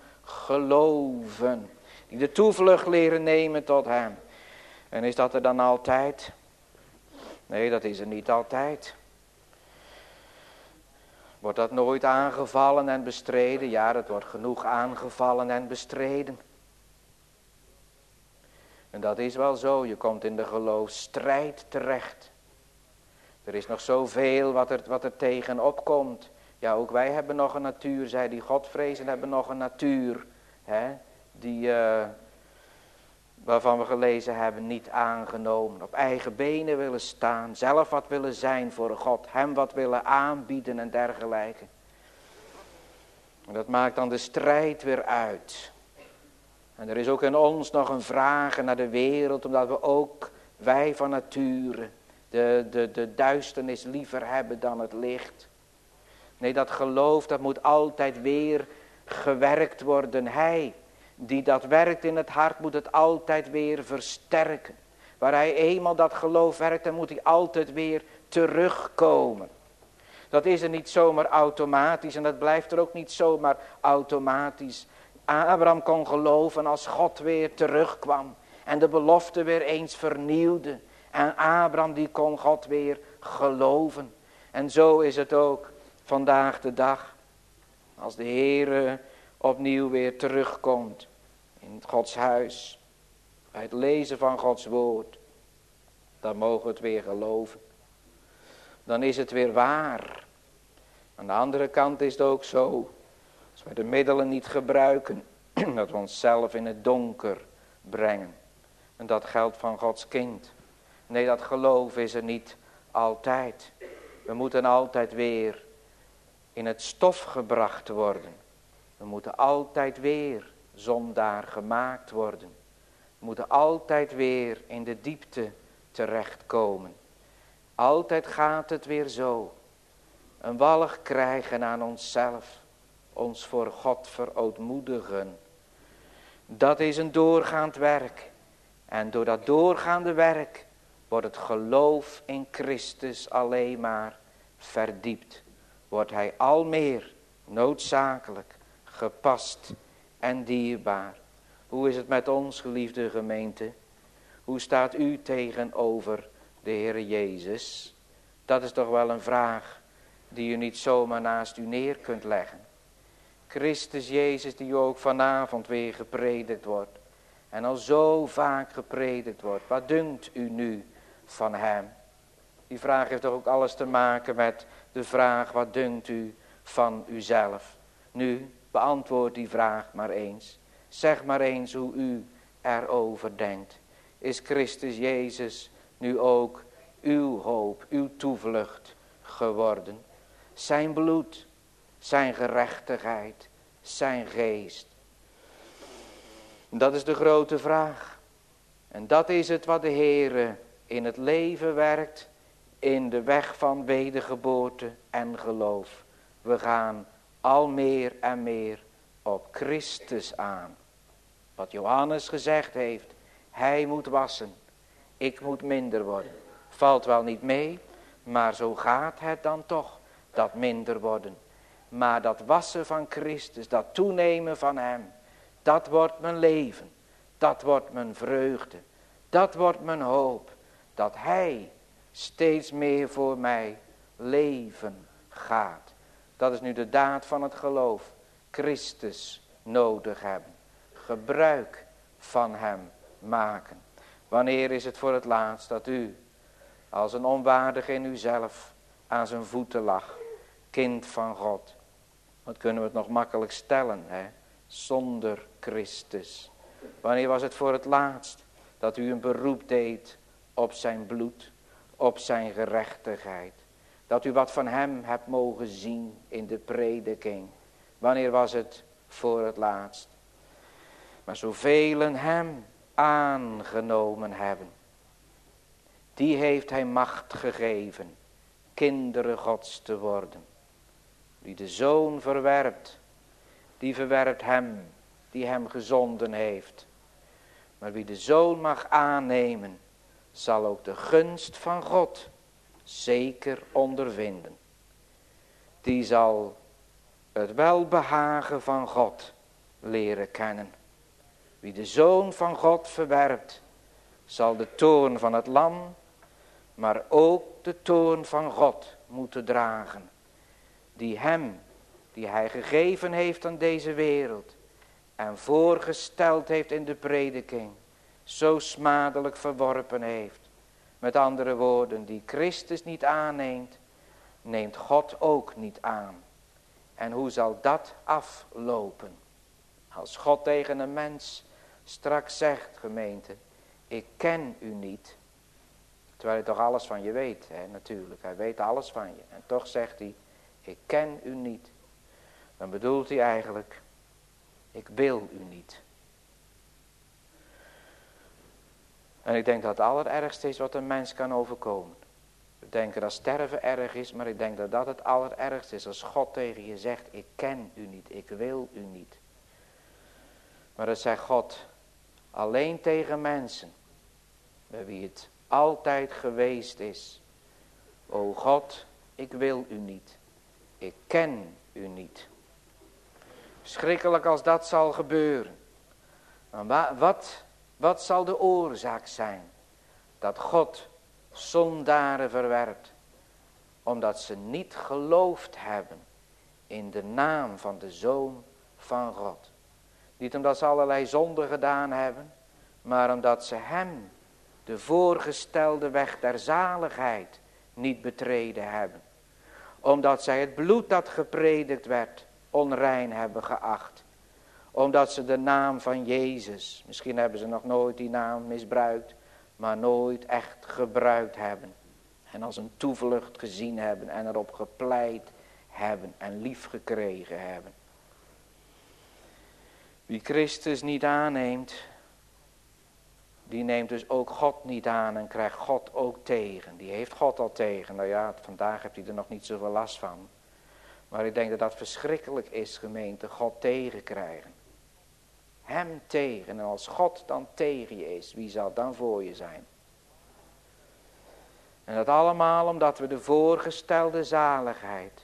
geloven. Die de toevlucht leren nemen tot hem. En is dat er dan altijd? Nee, dat is er niet altijd. Wordt dat nooit aangevallen en bestreden? Ja, dat wordt genoeg aangevallen en bestreden. En dat is wel zo. Je komt in de geloofsstrijd terecht. Er is nog zoveel wat er, wat er tegenop komt. Ja, ook wij hebben nog een natuur. Zij die God vrezen hebben nog een natuur. Hè, die, uh, waarvan we gelezen hebben, niet aangenomen. Op eigen benen willen staan. Zelf wat willen zijn voor God. Hem wat willen aanbieden en dergelijke. En dat maakt dan de strijd weer uit. En er is ook in ons nog een vragen naar de wereld. Omdat we ook, wij van nature, de, de, de duisternis liever hebben dan het licht. Nee, dat geloof, dat moet altijd weer gewerkt worden. Hij die dat werkt in het hart moet het altijd weer versterken. Waar hij eenmaal dat geloof werkt, dan moet hij altijd weer terugkomen. Dat is er niet zomaar automatisch en dat blijft er ook niet zomaar automatisch. Abraham kon geloven als God weer terugkwam en de belofte weer eens vernieuwde. En Abraham die kon God weer geloven. En zo is het ook vandaag de dag. Als de Heer opnieuw weer terugkomt in Gods huis. Bij het lezen van Gods woord. Dan mogen we het weer geloven. Dan is het weer waar. Aan de andere kant is het ook zo. Als wij de middelen niet gebruiken. Dat we onszelf in het donker brengen. En dat geldt van Gods kind. Nee, dat geloof is er niet altijd. We moeten altijd weer in het stof gebracht worden. We moeten altijd weer zondaar gemaakt worden. We moeten altijd weer in de diepte terechtkomen. Altijd gaat het weer zo. Een walg krijgen aan onszelf. Ons voor God verootmoedigen. Dat is een doorgaand werk. En door dat doorgaande werk wordt het geloof in Christus alleen maar verdiept. Wordt hij al meer noodzakelijk, gepast en dierbaar. Hoe is het met ons, geliefde gemeente? Hoe staat u tegenover de Heer Jezus? Dat is toch wel een vraag die u niet zomaar naast u neer kunt leggen. Christus Jezus die ook vanavond weer gepredikt wordt. En al zo vaak gepredikt wordt. Wat dunkt u nu van hem? Die vraag heeft toch ook alles te maken met de vraag, wat dunkt u van uzelf? Nu, beantwoord die vraag maar eens. Zeg maar eens hoe u erover denkt. Is Christus Jezus nu ook uw hoop, uw toevlucht geworden? Zijn bloed, zijn gerechtigheid, zijn geest. Dat is de grote vraag. En dat is het wat de Heere in het leven werkt, in de weg van wedergeboorte en geloof. We gaan al meer en meer op Christus aan. Wat Johannes gezegd heeft, hij moet wassen, ik moet minder worden. Valt wel niet mee, maar zo gaat het dan toch, dat minder worden. Maar dat wassen van Christus, dat toenemen van hem, dat wordt mijn leven, dat wordt mijn vreugde, dat wordt mijn hoop. Dat hij steeds meer voor mij leven gaat. Dat is nu de daad van het geloof. Christus nodig hebben. Gebruik van hem maken. Wanneer is het voor het laatst dat u als een onwaardige in uzelf aan zijn voeten lag. Kind van God. Wat kunnen we het nog makkelijk stellen, hè? Zonder Christus. Wanneer was het voor het laatst dat u een beroep deed op zijn bloed, op zijn gerechtigheid. Dat u wat van hem hebt mogen zien in de prediking. Wanneer was het voor het laatst? Maar zoveel hem aangenomen hebben, die heeft hij macht gegeven, kinderen Gods te worden. Wie de Zoon verwerpt, die verwerpt hem, die hem gezonden heeft. Maar wie de Zoon mag aannemen, zal ook de gunst van God zeker ondervinden. Die zal het welbehagen van God leren kennen. Wie de Zoon van God verwerpt, zal de toorn van het lam, maar ook de toorn van God moeten dragen. Die hem, die hij gegeven heeft aan deze wereld en voorgesteld heeft in de prediking, zo smadelijk verworpen heeft. Met andere woorden, die Christus niet aanneemt, neemt God ook niet aan. En hoe zal dat aflopen? Als God tegen een mens straks zegt, gemeente, ik ken u niet. Terwijl hij toch alles van je weet, hè, natuurlijk. Hij weet alles van je. En toch zegt hij, ik ken u niet. Dan bedoelt hij eigenlijk, ik wil u niet. En ik denk dat het allerergste is wat een mens kan overkomen. We denken dat sterven erg is, maar ik denk dat dat het allerergste is. Als God tegen je zegt, ik ken u niet, ik wil u niet. Maar dat zegt God alleen tegen mensen bij wie het altijd geweest is. O God, ik wil u niet. Ik ken u niet. Schrikkelijk als dat zal gebeuren. Maar wat, wat zal de oorzaak zijn dat God zondaren verwerpt? Omdat ze niet geloofd hebben in de naam van de Zoon van God. Niet omdat ze allerlei zonden gedaan hebben, maar omdat ze hem, de voorgestelde weg der zaligheid, niet betreden hebben. Omdat zij het bloed dat gepredikt werd onrein hebben geacht. Omdat ze de naam van Jezus, misschien hebben ze nog nooit die naam misbruikt, maar nooit echt gebruikt hebben. En als een toevlucht gezien hebben en erop gepleit hebben en lief gekregen hebben. Wie Christus niet aanneemt, die neemt dus ook God niet aan en krijgt God ook tegen. Die heeft God al tegen. Nou ja, vandaag heeft hij er nog niet zoveel last van. Maar ik denk dat dat verschrikkelijk is, gemeente, God tegenkrijgen. Hem tegen. En als God dan tegen je is, wie zal dan voor je zijn? En dat allemaal omdat we de voorgestelde zaligheid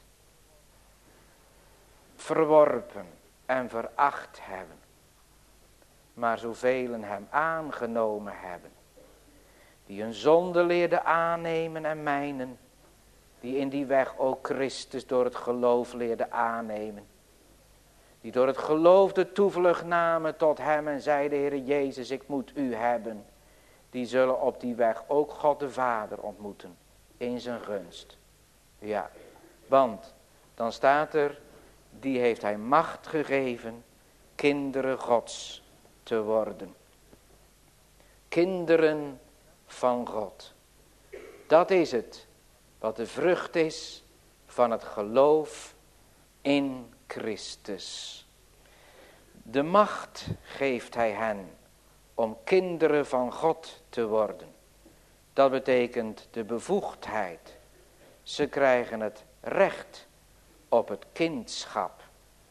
verworpen en veracht hebben. Maar zoveel hem aangenomen hebben. Die hun zonde leerden aannemen en mijnen. Die in die weg ook Christus door het geloof leerden aannemen. Die door het geloof de toevlucht namen tot hem en zeiden: Heere Jezus, ik moet u hebben. Die zullen op die weg ook God de Vader ontmoeten. In zijn gunst. Ja, want dan staat er: die heeft hij macht gegeven kinderen Gods te worden. Kinderen van God. Dat is het wat de vrucht is van het geloof in Christus. De macht geeft hij hen om kinderen van God te worden. Dat betekent de bevoegdheid. Ze krijgen het recht op het kindschap.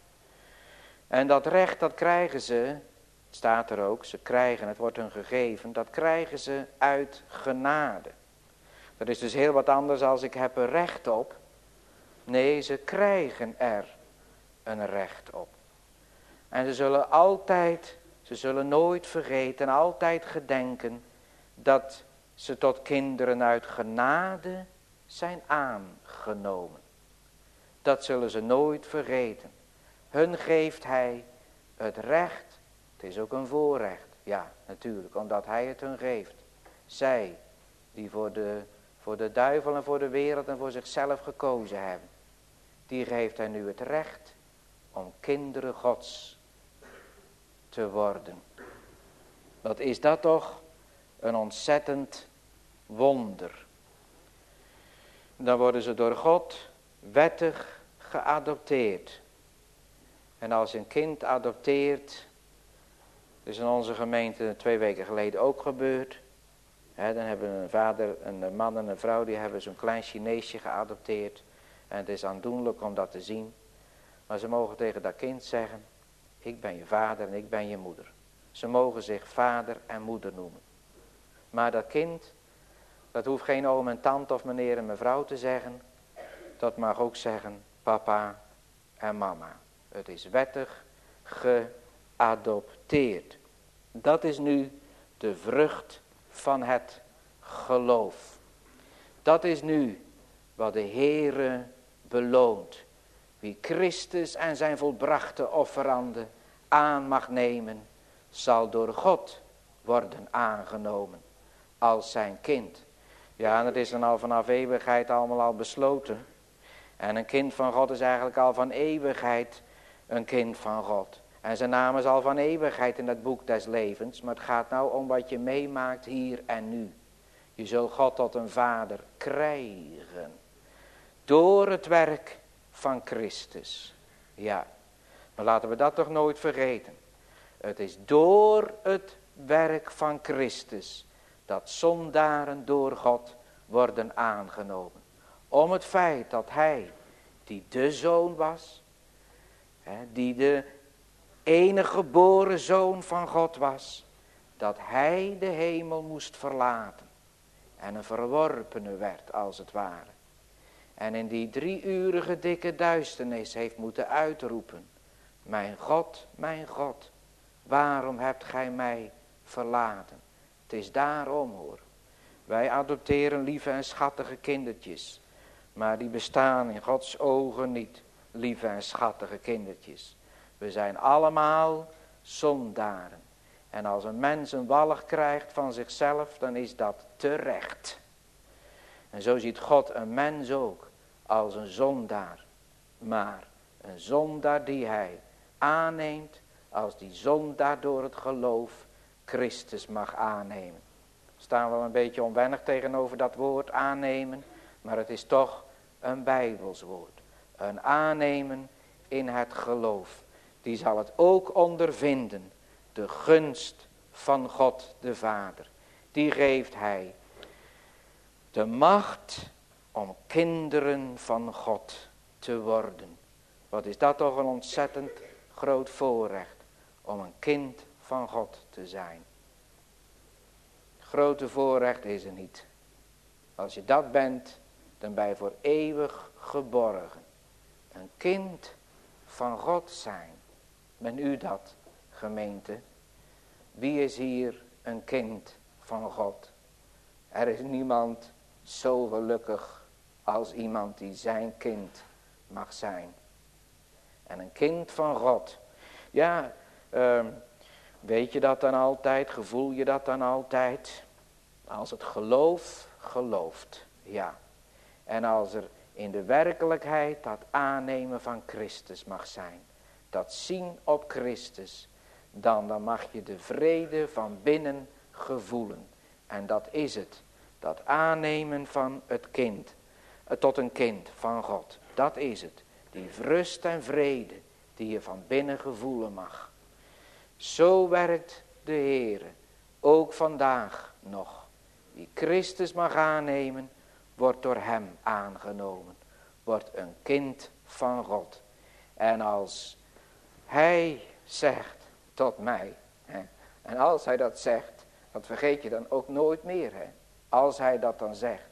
En dat recht, dat krijgen ze, het staat er ook, ze krijgen, het wordt hun gegeven, dat krijgen ze uit genade. Dat is dus heel wat anders als ik heb er recht op. Nee, ze krijgen er een recht op. En ze zullen altijd, ze zullen nooit vergeten en altijd gedenken dat ze tot kinderen uit genade zijn aangenomen. Dat zullen ze nooit vergeten. Hun geeft hij het recht. Het is ook een voorrecht. Ja, natuurlijk, omdat hij het hun geeft. Zij die voor de, voor de duivel en voor de wereld en voor zichzelf gekozen hebben. Die geeft hij nu het recht om kinderen Gods te worden. Wat is dat toch? Een ontzettend wonder. Dan worden ze door God wettig geadopteerd. En als je een kind adopteert, dat is in onze gemeente twee weken geleden ook gebeurd. He, dan hebben een vader, een man en een vrouw, die hebben zo'n klein Chineesje geadopteerd. En het is aandoenlijk om dat te zien. Maar ze mogen tegen dat kind zeggen: ik ben je vader en ik ben je moeder. Ze mogen zich vader en moeder noemen. Maar dat kind, dat hoeft geen oom en tante of meneer en mevrouw te zeggen. Dat mag ook zeggen papa en mama. Het is wettig geadopteerd. Dat is nu de vrucht van het geloof. Dat is nu wat de Heere beloont. Wie Christus en zijn volbrachte offerande aan mag nemen, zal door God worden aangenomen als zijn kind. Ja, en dat is dan al vanaf eeuwigheid allemaal al besloten. En een kind van God is eigenlijk al van eeuwigheid een kind van God. En zijn naam is al van eeuwigheid in het boek des levens. Maar het gaat nou om wat je meemaakt hier en nu. Je zult God tot een vader krijgen. Door het werk van Christus. Ja, maar laten we dat toch nooit vergeten. Het is door het werk van Christus dat zondaren door God worden aangenomen. Om het feit dat hij, die de zoon was, die de enige geboren zoon van God was, dat hij de hemel moest verlaten. En een verworpene werd als het ware. En in die drieurige dikke duisternis heeft moeten uitroepen. Mijn God, mijn God, waarom hebt gij mij verlaten? Het is daarom hoor. Wij adopteren lieve en schattige kindertjes. Maar die bestaan in Gods ogen niet. Lieve en schattige kindertjes. We zijn allemaal zondaren. En als een mens een walg krijgt van zichzelf, dan is dat terecht. En zo ziet God een mens ook als een zondaar. Maar een zondaar die hij aanneemt, als die zondaar door het geloof Christus mag aannemen. We staan wel een beetje onwennig tegenover dat woord aannemen, maar het is toch een Bijbels woord. Een aannemen in het geloof. Die zal het ook ondervinden. De gunst van God de Vader. Die geeft hij de macht om kinderen van God te worden. Wat is dat toch een ontzettend groot voorrecht. Om een kind van God te zijn. Grote voorrecht is er niet. Als je dat bent, dan ben je voor eeuwig geborgen. Een kind van God zijn. Ben u dat, gemeente? Wie is hier een kind van God? Er is niemand zo gelukkig als iemand die zijn kind mag zijn. En een kind van God. Ja, uh, weet je dat dan altijd? Gevoel je dat dan altijd? Als het geloof gelooft, ja. En als er in de werkelijkheid dat aannemen van Christus mag zijn. Dat zien op Christus. Dan, dan mag je de vrede van binnen gevoelen. En dat is het. Dat aannemen van het kind. Tot een kind van God. Dat is het. Die rust en vrede die je van binnen gevoelen mag. Zo werkt de Heere. Ook vandaag nog. Wie Christus mag aannemen, wordt door hem aangenomen. Wordt een kind van God. En als hij zegt tot mij. Hè, en als hij dat zegt, dat vergeet je dan ook nooit meer. Hè, als hij dat dan zegt.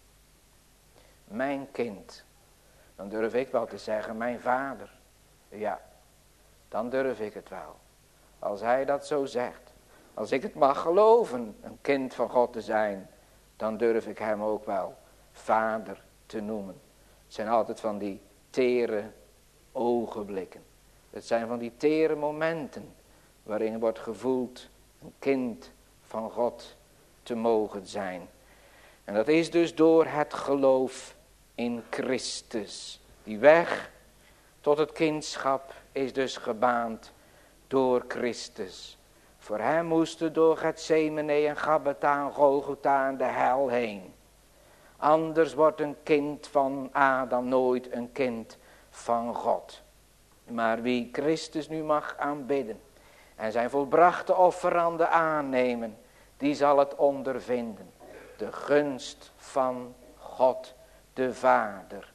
Mijn kind. Dan durf ik wel te zeggen, mijn vader. Ja, dan durf ik het wel. Als hij dat zo zegt. Als ik het mag geloven, een kind van God te zijn. Dan durf ik hem ook wel vader te noemen. Het zijn altijd van die tere ogenblikken. Het zijn van die tere momenten. Waarin wordt gevoeld een kind van God te mogen zijn. En dat is dus door het geloof in Christus. Die weg tot het kindschap is dus gebaand door Christus. Voor hem moesten door Gethsemane en Gabbatha en Golgotha en de hel heen. Anders wordt een kind van Adam nooit een kind van God. Maar wie Christus nu mag aanbidden en zijn volbrachte offeranden aannemen, die zal het ondervinden. De gunst van God de Vader.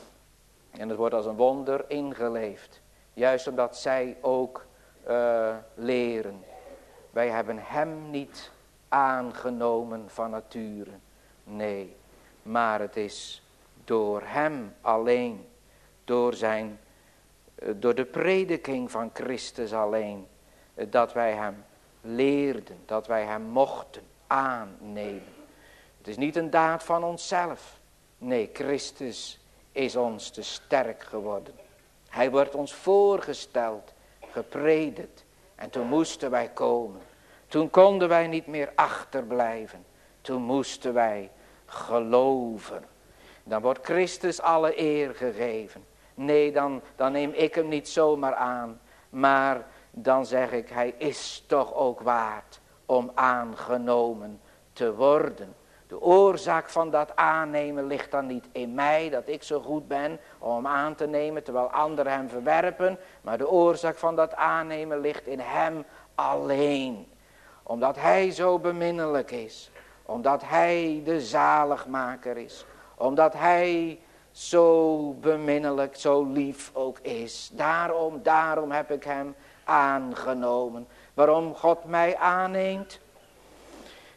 En het wordt als een wonder ingeleefd. Juist omdat zij ook uh, leren. Wij hebben hem niet aangenomen van nature. Nee, maar het is door hem alleen. Door, zijn, uh, door de prediking van Christus alleen. Uh, dat wij hem leerden. Dat wij hem mochten aannemen. Het is niet een daad van onszelf. Nee, Christus is ons te sterk geworden. Hij wordt ons voorgesteld, gepredikt. En toen moesten wij komen. Toen konden wij niet meer achterblijven. Toen moesten wij geloven. Dan wordt Christus alle eer gegeven. Nee, dan, dan neem ik hem niet zomaar aan. Maar dan zeg ik, hij is toch ook waard om aangenomen te worden. De oorzaak van dat aannemen ligt dan niet in mij, dat ik zo goed ben om hem aan te nemen, terwijl anderen hem verwerpen. Maar de oorzaak van dat aannemen ligt in hem alleen. Omdat hij zo beminnelijk is. Omdat hij de zaligmaker is. Omdat hij zo beminnelijk, zo lief ook is. Daarom, daarom heb ik hem aangenomen. Waarom God mij aanneemt?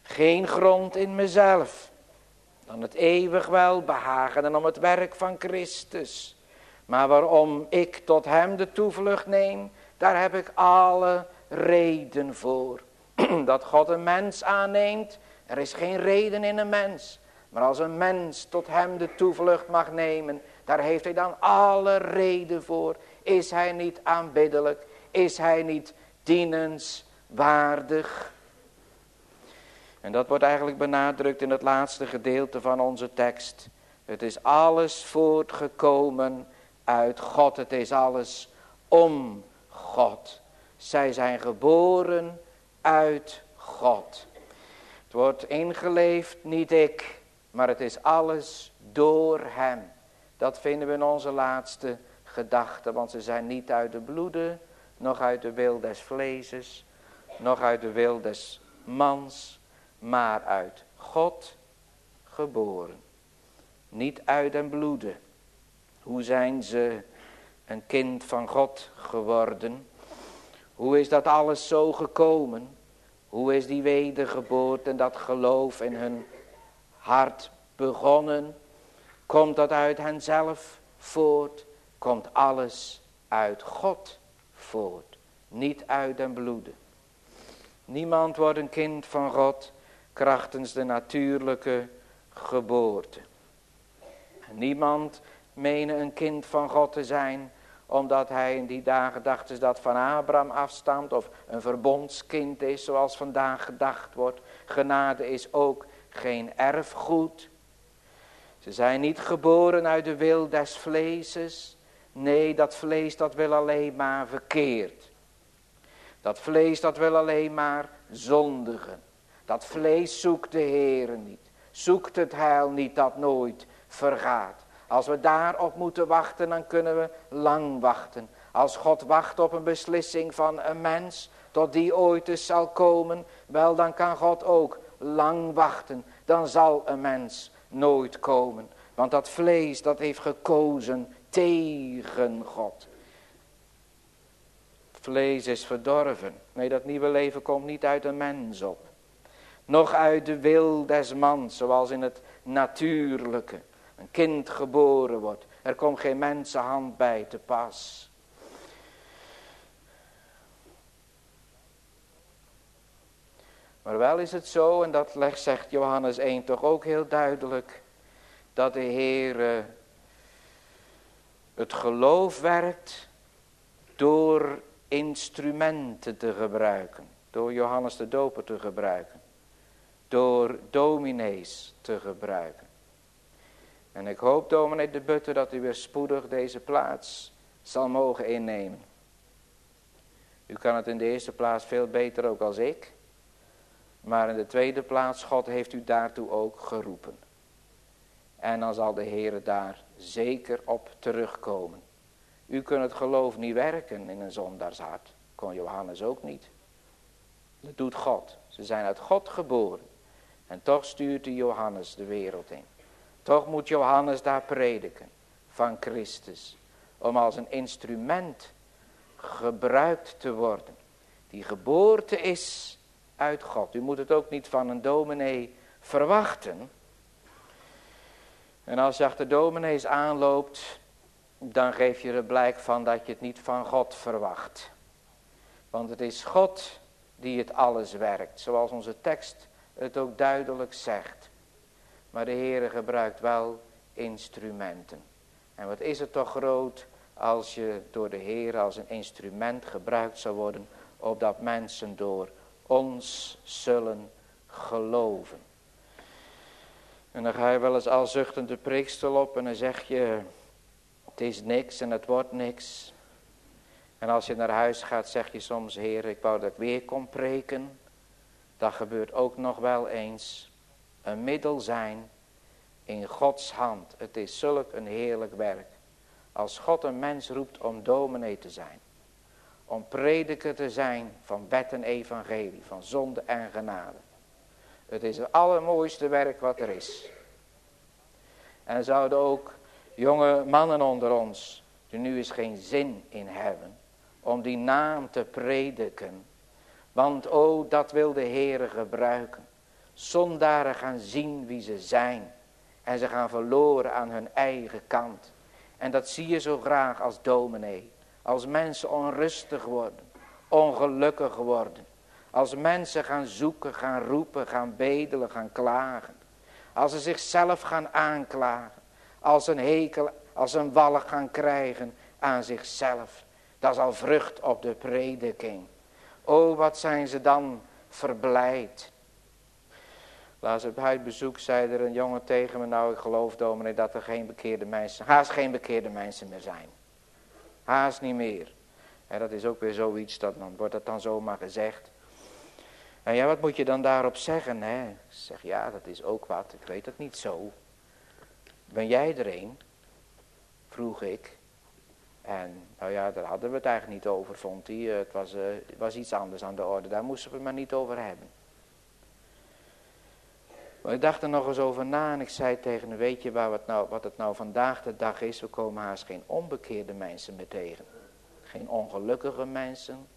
Geen grond in mezelf. Dan het eeuwig welbehagen en om het werk van Christus. Maar waarom ik tot hem de toevlucht neem, daar heb ik alle reden voor. Dat God een mens aanneemt, er is geen reden in een mens. Maar als een mens tot hem de toevlucht mag nemen, daar heeft hij dan alle reden voor. Is hij niet aanbiddelijk? Is hij niet dienenswaardig? En dat wordt eigenlijk benadrukt in het laatste gedeelte van onze tekst. Het is alles voortgekomen uit God. Het is alles om God. Zij zijn geboren uit God. Het wordt ingeleefd, niet ik, maar het is alles door hem. Dat vinden we in onze laatste gedachte, want ze zijn niet uit de bloede, nog uit de wil des vleeses, nog uit de wil des mans, maar uit God geboren. Niet uit den bloede. Hoe zijn ze een kind van God geworden? Hoe is dat alles zo gekomen? Hoe is die wedergeboorte en dat geloof in hun hart begonnen? Komt dat uit henzelf voort? Komt alles uit God voort? Niet uit den bloede. Niemand wordt een kind van God krachtens de natuurlijke geboorte. Niemand menen een kind van God te zijn, omdat hij in die dagen dacht is dat van Abraham afstamt, of een verbondskind is, zoals vandaag gedacht wordt. Genade is ook geen erfgoed. Ze zijn niet geboren uit de wil des vleeses. Nee, dat vlees dat wil alleen maar verkeerd. Dat vlees dat wil alleen maar zondigen. Dat vlees zoekt de Heere niet. Zoekt het heil niet dat nooit vergaat. Als we daarop moeten wachten, dan kunnen we lang wachten. Als God wacht op een beslissing van een mens, tot die ooit eens zal komen, wel dan kan God ook lang wachten. Dan zal een mens nooit komen. Want dat vlees dat heeft gekozen tegen God. Vlees is verdorven. Nee, dat nieuwe leven komt niet uit een mens op. Nog uit de wil des mans, zoals in het natuurlijke. Een kind geboren wordt. Er komt geen mensenhand bij te pas. Maar wel is het zo, en dat zegt Johannes één toch ook heel duidelijk, dat de Heer het geloof werkt door instrumenten te gebruiken. Door Johannes de Doper te gebruiken. Door dominees te gebruiken. En ik hoop, dominee de Butter, dat u weer spoedig deze plaats zal mogen innemen. U kan het in de eerste plaats veel beter ook als ik. Maar in de tweede plaats, God heeft u daartoe ook geroepen. En dan zal de Heer daar zeker op terugkomen. U kunt het geloof niet werken in een zondaarshart. Kon Johannes ook niet. Dat doet God. Ze zijn uit God geboren. En toch stuurt u Johannes de wereld in. Toch moet Johannes daar prediken van Christus. Om als een instrument gebruikt te worden. Die geboorte is uit God. U moet het ook niet van een dominee verwachten. En als je achter dominees aanloopt, dan geef je er blijk van dat je het niet van God verwacht. Want het is God die het alles werkt. Zoals onze tekst het ook duidelijk zegt. Maar de Heere gebruikt wel instrumenten. En wat is het toch groot als je door de Heere als een instrument gebruikt zou worden, opdat mensen door ons zullen geloven. En dan ga je wel eens al zuchtend de preekstoel op en dan zeg je, het is niks en het wordt niks. En als je naar huis gaat zeg je soms, Heer, ik wou dat ik weer kon preken. Dat gebeurt ook nog wel eens. Een middel zijn in Gods hand. Het is zulk een heerlijk werk. Als God een mens roept om dominee te zijn. Om prediker te zijn van wet en evangelie. Van zonde en genade. Het is het allermooiste werk wat er is. En zouden ook jonge mannen onder ons, die nu eens geen zin in hebben, om die naam te prediken. Want o, dat wil de Heere gebruiken. Zondaren gaan zien wie ze zijn. En ze gaan verloren aan hun eigen kant. En dat zie je zo graag als dominee. Als mensen onrustig worden. Ongelukkig worden. Als mensen gaan zoeken, gaan roepen, gaan bedelen, gaan klagen. Als ze zichzelf gaan aanklagen. Als een hekel, als een walg gaan krijgen aan zichzelf. Dat is al vrucht op de prediking. O, wat zijn ze dan verblijd. Laatst bij het bezoek zei er een jongen tegen me, nou ik geloof dominee dat er geen bekeerde mensen, haast geen bekeerde mensen meer zijn. Haast niet meer. En dat is ook weer zoiets, dat dan wordt dat dan zomaar gezegd. En ja, wat moet je dan daarop zeggen? Hè? Ik zeg, ja, dat is ook wat, ik weet het niet zo. Ben jij er een? Vroeg ik. En nou ja, daar hadden we het eigenlijk niet over, vond hij. Het was, uh, het was iets anders aan de orde, daar moesten we het maar niet over hebben. Maar ik dacht er nog eens over na en ik zei tegen hem, weet je waar wat, nou, wat het nou vandaag de dag is? We komen haast geen onbekeerde mensen meer tegen. Geen ongelukkige mensen.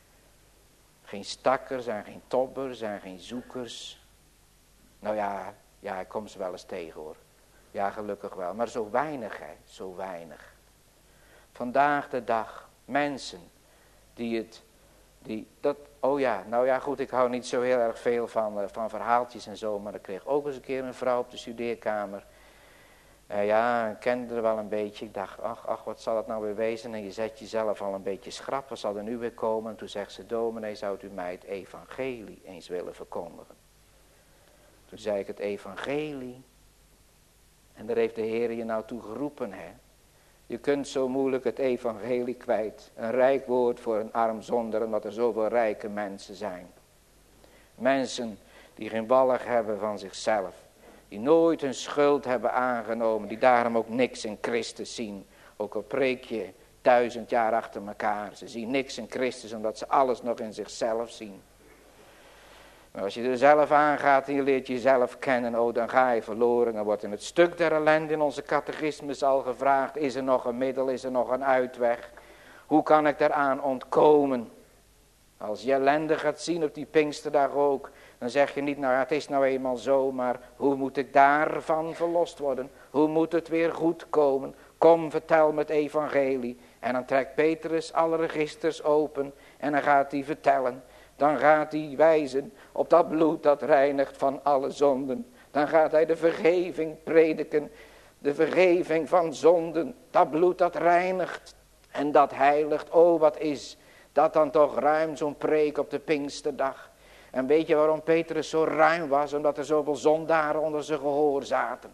Geen stakkers en geen tobbers en geen zoekers. Nou ja, ja, ik kom ze wel eens tegen hoor. Ja, gelukkig wel. Maar zo weinig hè, zo weinig. Vandaag de dag, mensen die het, die, dat, oh ja, nou ja goed, ik hou niet zo heel erg veel van, uh, van verhaaltjes en zo, maar ik kreeg ook eens een keer een vrouw op de studeerkamer. Uh, ja, ik kende er wel een beetje, ik dacht, ach, ach, wat zal het nou weer wezen? En je zet jezelf al een beetje schrap, wat zal er nu weer komen? En toen zegt ze, dominee, zou u mij het evangelie eens willen verkondigen? Toen zei ik, het evangelie? En daar heeft de Heer je nou toe geroepen, hè? Je kunt zo moeilijk het evangelie kwijt. Een rijk woord voor een arm zonder, omdat er zoveel rijke mensen zijn. Mensen die geen walg hebben van zichzelf. Die nooit hun schuld hebben aangenomen. Die daarom ook niks in Christus zien. Ook al preek je duizend jaar achter elkaar. Ze zien niks in Christus omdat ze alles nog in zichzelf zien. Maar als je er zelf aangaat en je leert jezelf kennen, oh dan ga je verloren. Dan wordt in het stuk der ellende in onze catechismus al gevraagd, is er nog een middel, is er nog een uitweg? Hoe kan ik daaraan ontkomen? Als je ellende gaat zien op die Pinksterdag ook, dan zeg je niet, nou het is nou eenmaal zo, maar hoe moet ik daarvan verlost worden? Hoe moet het weer goed komen? Kom, vertel me het evangelie. En dan trekt Petrus alle registers open en dan gaat hij vertellen. Dan gaat hij wijzen op dat bloed dat reinigt van alle zonden. Dan gaat hij de vergeving prediken. De vergeving van zonden. Dat bloed dat reinigt en dat heiligt. Oh, wat is dat dan toch ruim, zo'n preek op de Pinksterdag. En weet je waarom Petrus zo ruim was? Omdat er zoveel zondaren onder zijn gehoor zaten.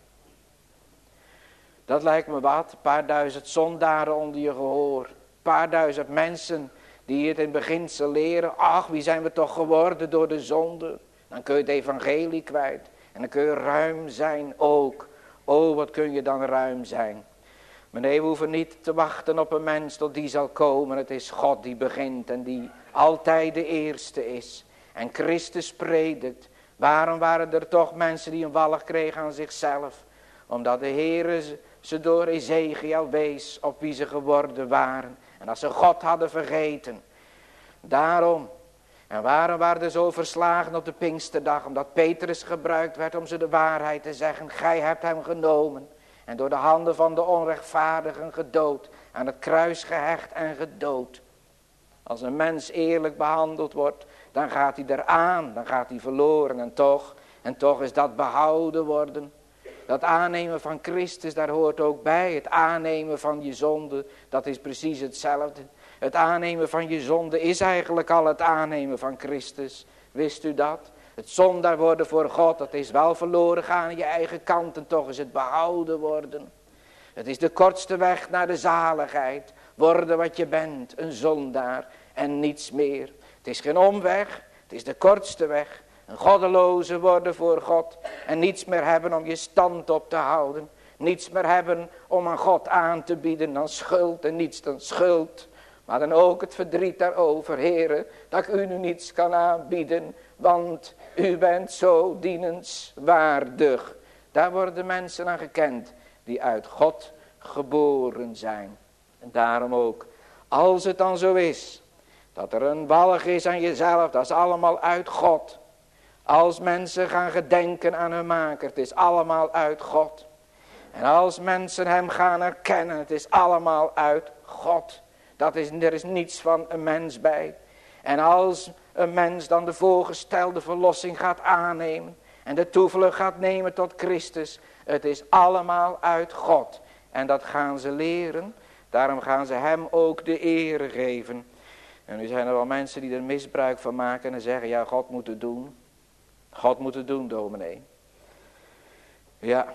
Dat lijkt me wat. Een paar duizend zondaren onder je gehoor. Een paar duizend mensen die het in beginsel leren. Ach, wie zijn we toch geworden door de zonde. Dan kun je het evangelie kwijt. En dan kun je ruim zijn ook. Oh, wat kun je dan ruim zijn. Maar nee, we hoeven niet te wachten op een mens tot die zal komen. Het is God die begint en die altijd de eerste is. En Christus predikt. Waarom waren er toch mensen die een walg kregen aan zichzelf? Omdat de Heer ze door Ezekiel wees op wie ze geworden waren. En dat ze God hadden vergeten. Daarom. En waarom waren ze zo verslagen op de Pinksterdag? Omdat Petrus gebruikt werd om ze de waarheid te zeggen. Gij hebt hem genomen. En door de handen van de onrechtvaardigen gedood. Aan het kruis gehecht en gedood. Als een mens eerlijk behandeld wordt. Dan gaat hij eraan. Dan gaat hij verloren. En toch. En toch is dat behouden worden. Dat aannemen van Christus, daar hoort ook bij. Het aannemen van je zonde, dat is precies hetzelfde. Het aannemen van je zonde is eigenlijk al het aannemen van Christus. Wist u dat? Het zondaar worden voor God, dat is wel verloren gaan aan je eigen kant. En toch is het behouden worden. Het is de kortste weg naar de zaligheid. Worden wat je bent, een zondaar en niets meer. Het is geen omweg, het is de kortste weg. Een goddeloze worden voor God. En niets meer hebben om je stand op te houden. Niets meer hebben om aan God aan te bieden dan schuld en niets dan schuld. Maar dan ook het verdriet daarover, Heere, dat ik u nu niets kan aanbieden. Want u bent zo dienenswaardig. Daar worden mensen aan gekend die uit God geboren zijn. En daarom ook, als het dan zo is, dat er een walg is aan jezelf, dat is allemaal uit God. Als mensen gaan gedenken aan hun maker, het is allemaal uit God. En als mensen hem gaan erkennen, het is allemaal uit God. Dat is, er is niets van een mens bij. En als een mens dan de voorgestelde verlossing gaat aannemen en de toevlucht gaat nemen tot Christus, het is allemaal uit God. En dat gaan ze leren, daarom gaan ze hem ook de ere geven. En nu zijn er wel mensen die er misbruik van maken en zeggen, ja, God moet het doen. God moet het doen, dominee. Ja.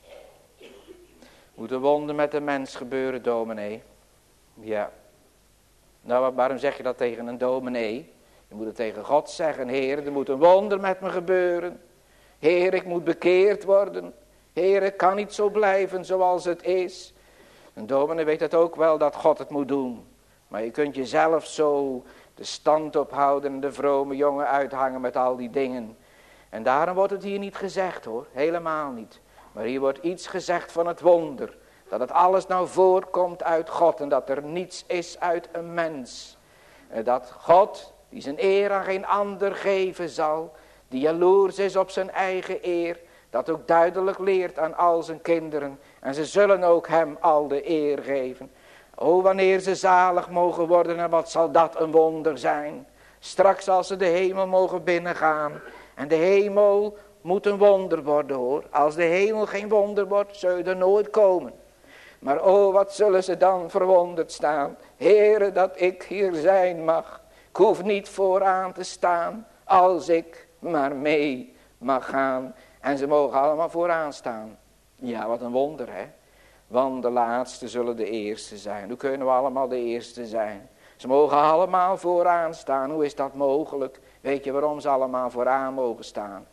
Moet een wonder met de mens gebeuren, dominee. Ja. Nou, waarom zeg je dat tegen een dominee? Je moet het tegen God zeggen. Heer, er moet een wonder met me gebeuren. Heer, ik moet bekeerd worden. Heer, ik kan niet zo blijven zoals het is. Een dominee weet het ook wel dat God het moet doen. Maar je kunt jezelf zo de stand ophouden en de vrome jongen uithangen met al die dingen. En daarom wordt het hier niet gezegd hoor, helemaal niet. Maar hier wordt iets gezegd van het wonder. Dat het alles nou voorkomt uit God en dat er niets is uit een mens. En dat God, die zijn eer aan geen ander geven zal, die jaloers is op zijn eigen eer, dat ook duidelijk leert aan al zijn kinderen. En ze zullen ook hem al de eer geven. O, wanneer ze zalig mogen worden en wat zal dat een wonder zijn. Straks als ze de hemel mogen binnengaan. En de hemel moet een wonder worden hoor. Als de hemel geen wonder wordt, zul je er nooit komen. Maar o, wat zullen ze dan verwonderd staan. Heere, dat ik hier zijn mag. Ik hoef niet vooraan te staan, als ik maar mee mag gaan. En ze mogen allemaal vooraan staan. Ja, wat een wonder hè. Want de laatste zullen de eerste zijn. Hoe kunnen we allemaal de eerste zijn? Ze mogen allemaal vooraan staan. Hoe is dat mogelijk? Weet je waarom ze allemaal vooraan mogen staan?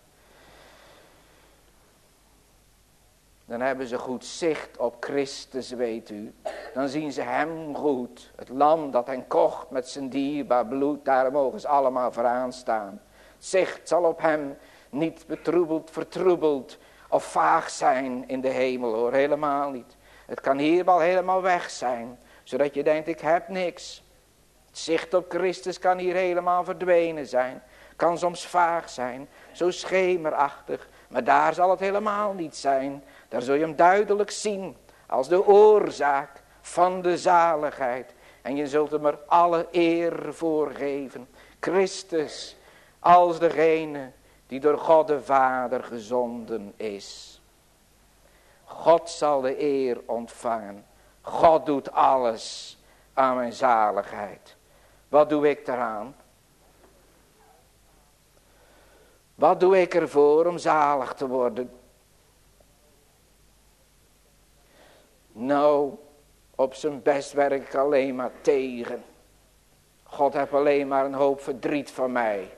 Dan hebben ze goed zicht op Christus, weet u. Dan zien ze hem goed. Het lam dat hen kocht met zijn dierbaar bloed. Daar mogen ze allemaal vooraan staan. Zicht zal op hem niet betroebeld, vertroebeld of vaag zijn in de hemel hoor. Helemaal niet. Het kan hier wel helemaal weg zijn. Zodat je denkt ik heb niks. Het zicht op Christus kan hier helemaal verdwenen zijn. Kan soms vaag zijn. Zo schemerachtig. Maar daar zal het helemaal niet zijn. Daar zul je hem duidelijk zien. Als de oorzaak van de zaligheid. En je zult hem er alle eer voor geven. Christus als degene die door God de Vader gezonden is. God zal de eer ontvangen. God doet alles aan mijn zaligheid. Wat doe ik daaraan? Wat doe ik ervoor om zalig te worden? Nou, op zijn best werk ik alleen maar tegen. God heeft alleen maar een hoop verdriet van mij.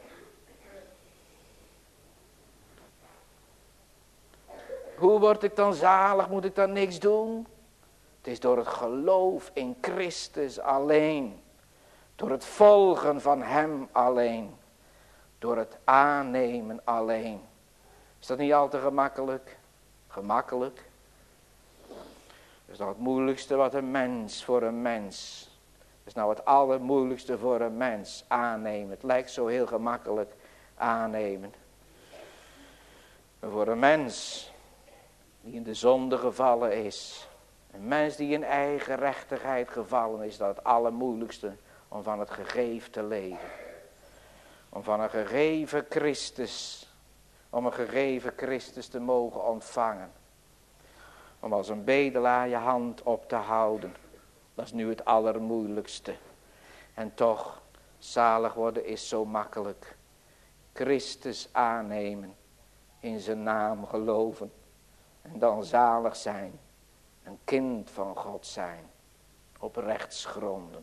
Hoe word ik dan zalig? Moet ik dan niks doen? Het is door het geloof in Christus alleen. Door het volgen van hem alleen. Door het aannemen alleen. Is dat niet al te gemakkelijk? Gemakkelijk. Dat is nou het moeilijkste wat een mens voor een mens. Dat is nou het allermoeilijkste voor een mens. Aannemen. Het lijkt zo heel gemakkelijk. Aannemen. Maar voor een mens die in de zonde gevallen is. Een mens die in eigen rechtigheid gevallen is. Dat het allermoeilijkste om van het gegeven te leven. Om van een gegeven Christus. Om een gegeven Christus te mogen ontvangen. Om als een bedelaar je hand op te houden. Dat is nu het allermoeilijkste. En toch, zalig worden is zo makkelijk. Christus aannemen. In zijn naam geloven. En dan zalig zijn. Een kind van God zijn. Op rechtsgronden.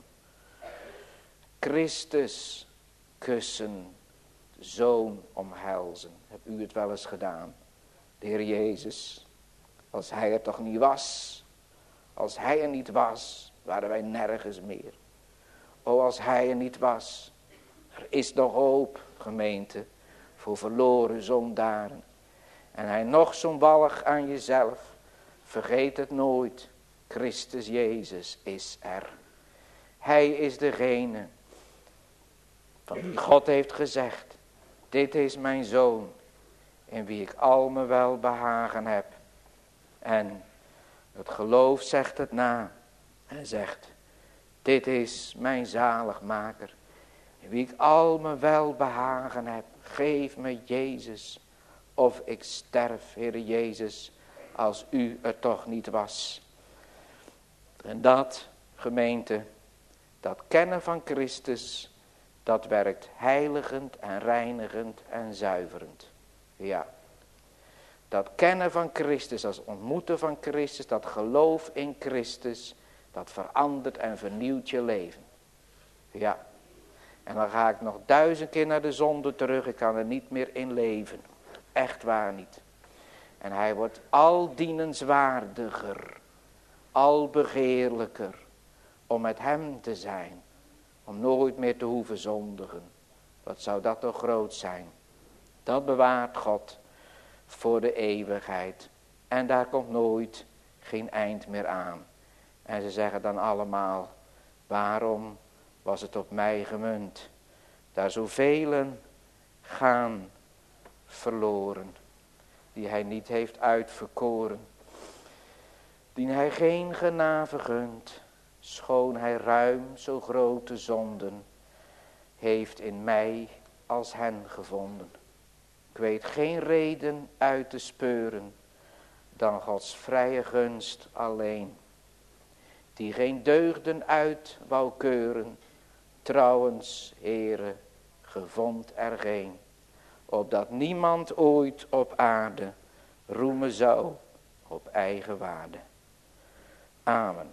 Christus kussen. De Zoon omhelzen. Heb u het wel eens gedaan? De Heer Jezus. Als hij er toch niet was. Als hij er niet was. Waren wij nergens meer. O, als hij er niet was. Er is nog hoop, gemeente. Voor verloren zondaren. En hij nog zo'n walg aan jezelf. Vergeet het nooit. Christus Jezus is er. Hij is degene. Van wie God heeft gezegd. Dit is mijn zoon, in wie ik al mijn welbehagen heb. En het geloof zegt het na en zegt, dit is mijn zaligmaker, in wie ik al mijn welbehagen heb. Geef me Jezus, of ik sterf, Heere Jezus, als u er toch niet was. En dat, gemeente, dat kennen van Christus, dat werkt heiligend en reinigend en zuiverend. Ja, dat kennen van Christus, als ontmoeten van Christus, dat geloof in Christus, dat verandert en vernieuwt je leven. Ja, en dan ga ik nog duizend keer naar de zonde terug, ik kan er niet meer in leven. Echt waar niet. En hij wordt al dienenswaardiger, al begeerlijker, om met hem te zijn. Om nooit meer te hoeven zondigen. Wat zou dat toch groot zijn. Dat bewaart God voor de eeuwigheid. En daar komt nooit geen eind meer aan. En ze zeggen dan allemaal, waarom was het op mij gemunt? Daar zoveel gaan verloren. Die hij niet heeft uitverkoren. Die hij geen genade gunt. Schoon hij ruim zo grote zonden heeft in mij als hen gevonden. Ik weet geen reden uit te speuren dan Gods vrije gunst alleen. Die geen deugden uit wou keuren. Trouwens, Heere, gevond er geen. Opdat niemand ooit op aarde roemen zou op eigen waarde. Amen.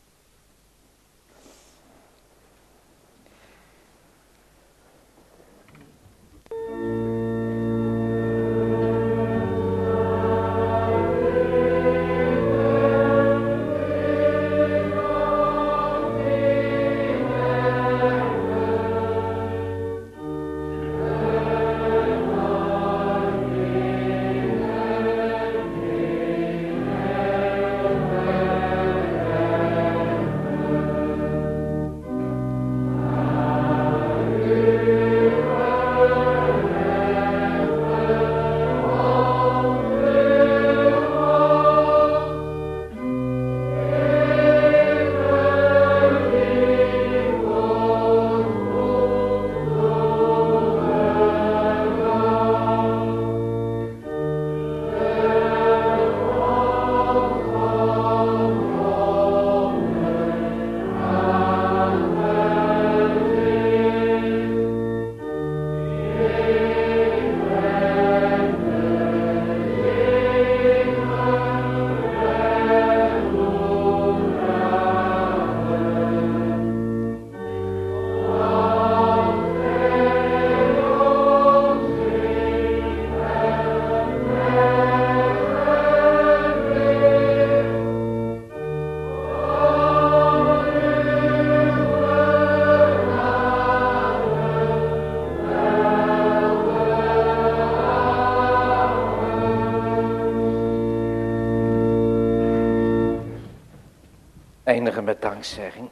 Eindigen met dankzegging.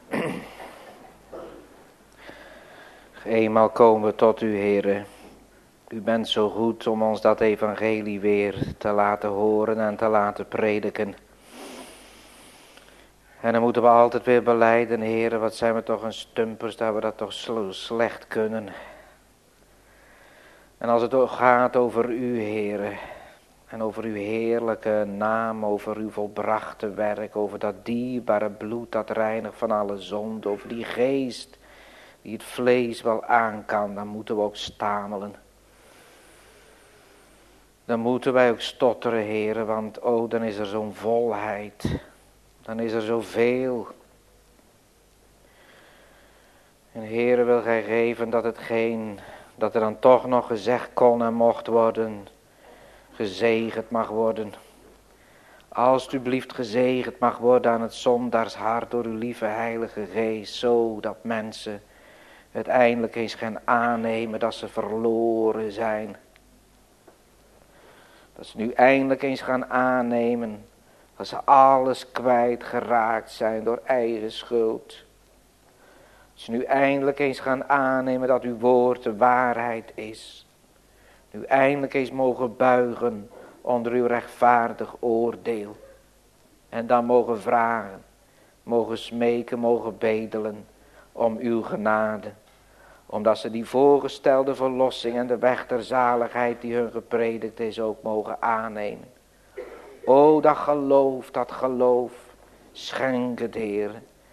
Eenmaal komen we tot u, Heere. U bent zo goed om ons dat evangelie weer te laten horen en te laten prediken. En dan moeten we altijd weer belijden, Heere, wat zijn we toch een stumpers dat we dat toch zo slecht kunnen. En als het gaat over u, Heere, en over uw heerlijke naam, over uw volbrachte werk, over dat dierbare bloed dat reinigt van alle zonde, over die geest die het vlees wel aan kan, dan moeten we ook stamelen. Dan moeten wij ook stotteren, Heere, want oh, dan is er zo'n volheid. Dan is er zoveel. En Heere, wil gij geven dat hetgeen, dat er dan toch nog gezegd kon en mocht worden, gezegend mag worden. Alsjeblieft gezegend mag worden aan het zondaarshart door uw lieve heilige geest, zodat mensen het eindelijk eens gaan aannemen dat ze verloren zijn. Dat ze nu eindelijk eens gaan aannemen dat ze alles kwijtgeraakt zijn door eigen schuld. Dat ze nu eindelijk eens gaan aannemen dat uw woord de waarheid is. U eindelijk eens mogen buigen onder uw rechtvaardig oordeel. En dan mogen vragen, mogen smeken, mogen bedelen om uw genade. Omdat ze die voorgestelde verlossing en de weg der zaligheid die hun gepredikt is ook mogen aannemen. O, dat geloof, dat geloof, schenk het, Heer.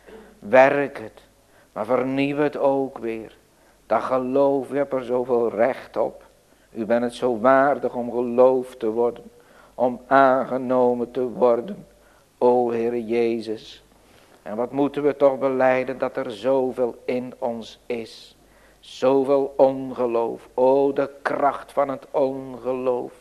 Werk het, maar vernieuw het ook weer. Dat geloof, u hebt er zoveel recht op. U bent het zo waardig om geloofd te worden, om aangenomen te worden. O, Heer Jezus. En wat moeten we toch belijden dat er zoveel in ons is. Zoveel ongeloof. O, de kracht van het ongeloof.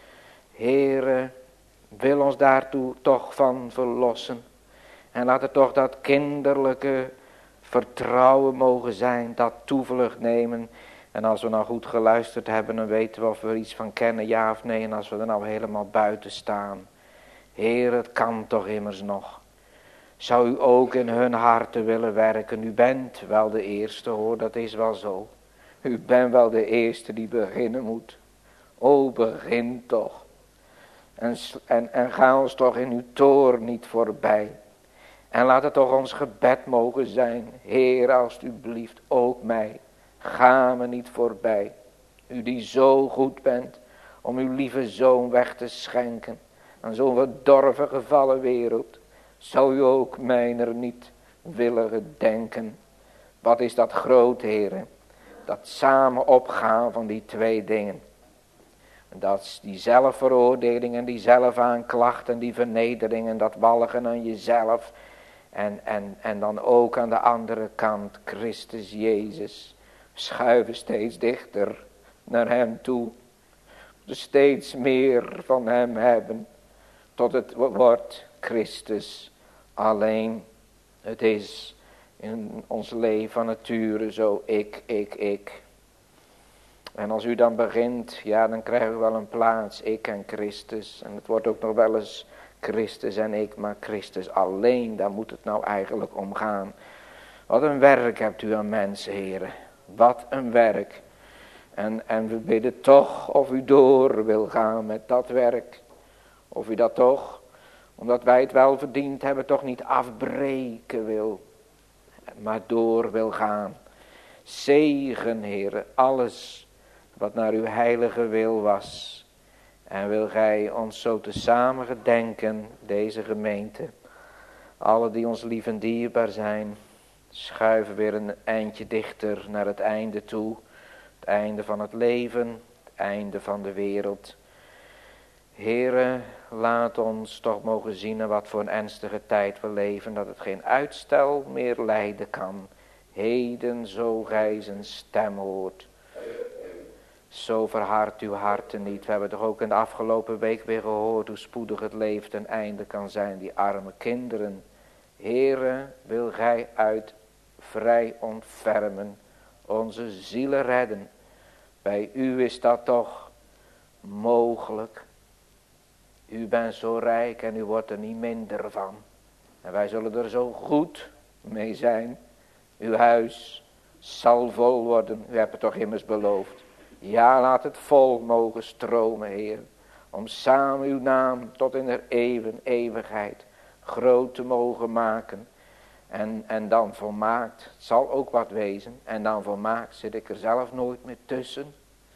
Heere, wil ons daartoe toch van verlossen. En laat het toch dat kinderlijke vertrouwen mogen zijn. Dat toevlucht nemen. En als we nou goed geluisterd hebben, dan weten we of we er iets van kennen, ja of nee. En als we er nou helemaal buiten staan. Heer, het kan toch immers nog. Zou u ook in hun harten willen werken. U bent wel de eerste, hoor, dat is wel zo. U bent wel de eerste die beginnen moet. O, begin toch. En, en, en ga ons toch in uw toorn niet voorbij. En laat het toch ons gebed mogen zijn. Heer, alstublieft, ook mij. Ga me niet voorbij. U die zo goed bent om uw lieve zoon weg te schenken. Aan zo'n verdorven gevallen wereld. Zou u ook mijner niet willen gedenken. Wat is dat groot, Heere. Dat samen opgaan van die twee dingen. Dat is die zelfveroordeling en die zelfaanklacht en die vernedering en dat walgen aan jezelf. En, en, en dan ook aan de andere kant Christus Jezus. Schuiven steeds dichter naar hem toe. Dus steeds meer van hem hebben. Tot het wordt Christus alleen. Het is in ons leven van nature zo ik, ik, ik. En als u dan begint, ja, dan krijgen we wel een plaats, ik en Christus. En het wordt ook nog wel eens Christus en ik, maar Christus alleen, daar moet het nou eigenlijk om gaan. Wat een werk hebt u aan mensen, heren. Wat een werk. En, en we bidden toch of u door wil gaan met dat werk. Of u dat toch, omdat wij het wel verdiend hebben, toch niet afbreken wil. Maar door wil gaan. Zegen, heren, alles wat naar uw heilige wil was. En wil gij ons zo tezamen gedenken, deze gemeente. Alle die ons lief en dierbaar zijn, schuiven weer een eindje dichter naar het einde toe. Het einde van het leven, het einde van de wereld. Heere, laat ons toch mogen zien wat voor een ernstige tijd we leven, dat het geen uitstel meer lijden kan. Heden, zo gij zijn stem hoort. Zo verhardt uw harten niet. We hebben toch ook in de afgelopen week weer gehoord hoe spoedig het leven ten einde kan zijn. Die arme kinderen. Heere, wil gij uit vrij ontfermen onze zielen redden. Bij u is dat toch mogelijk. U bent zo rijk en u wordt er niet minder van. En wij zullen er zo goed mee zijn. Uw huis zal vol worden. U hebt het toch immers beloofd. Ja, laat het vol mogen stromen, Heer. Om samen uw naam tot in der eeuwen eeuwigheid groot te mogen maken. En, en dan volmaakt, het zal ook wat wezen. En dan volmaakt zit ik er zelf nooit meer tussen.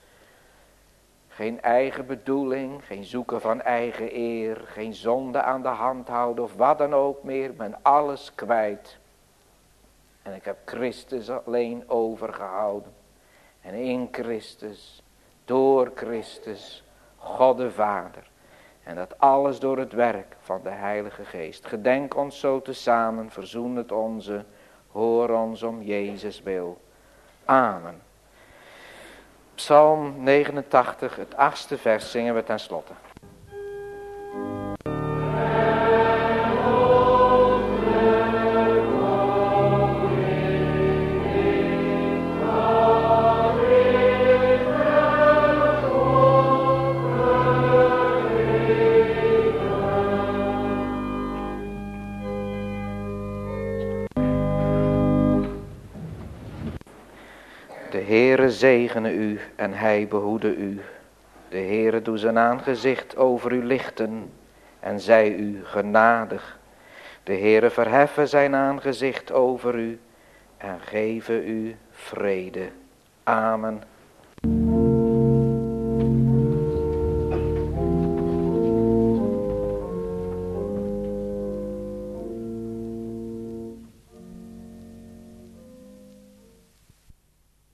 Geen eigen bedoeling, geen zoeken van eigen eer. Geen zonde aan de hand houden of wat dan ook meer. Ik ben alles kwijt. En ik heb Christus alleen overgehouden. En in Christus, door Christus, God de Vader. En dat alles door het werk van de Heilige Geest. Gedenk ons zo tezamen, verzoen het onze, hoor ons om Jezus wil. Amen. Psalm negenentachtig, het achtste vers zingen we ten slotte. De Heere zegene u en hij behoede u. De Heere doe zijn aangezicht over u lichten en zij u genadig. De Heere verheffen zijn aangezicht over u en geven u vrede. Amen.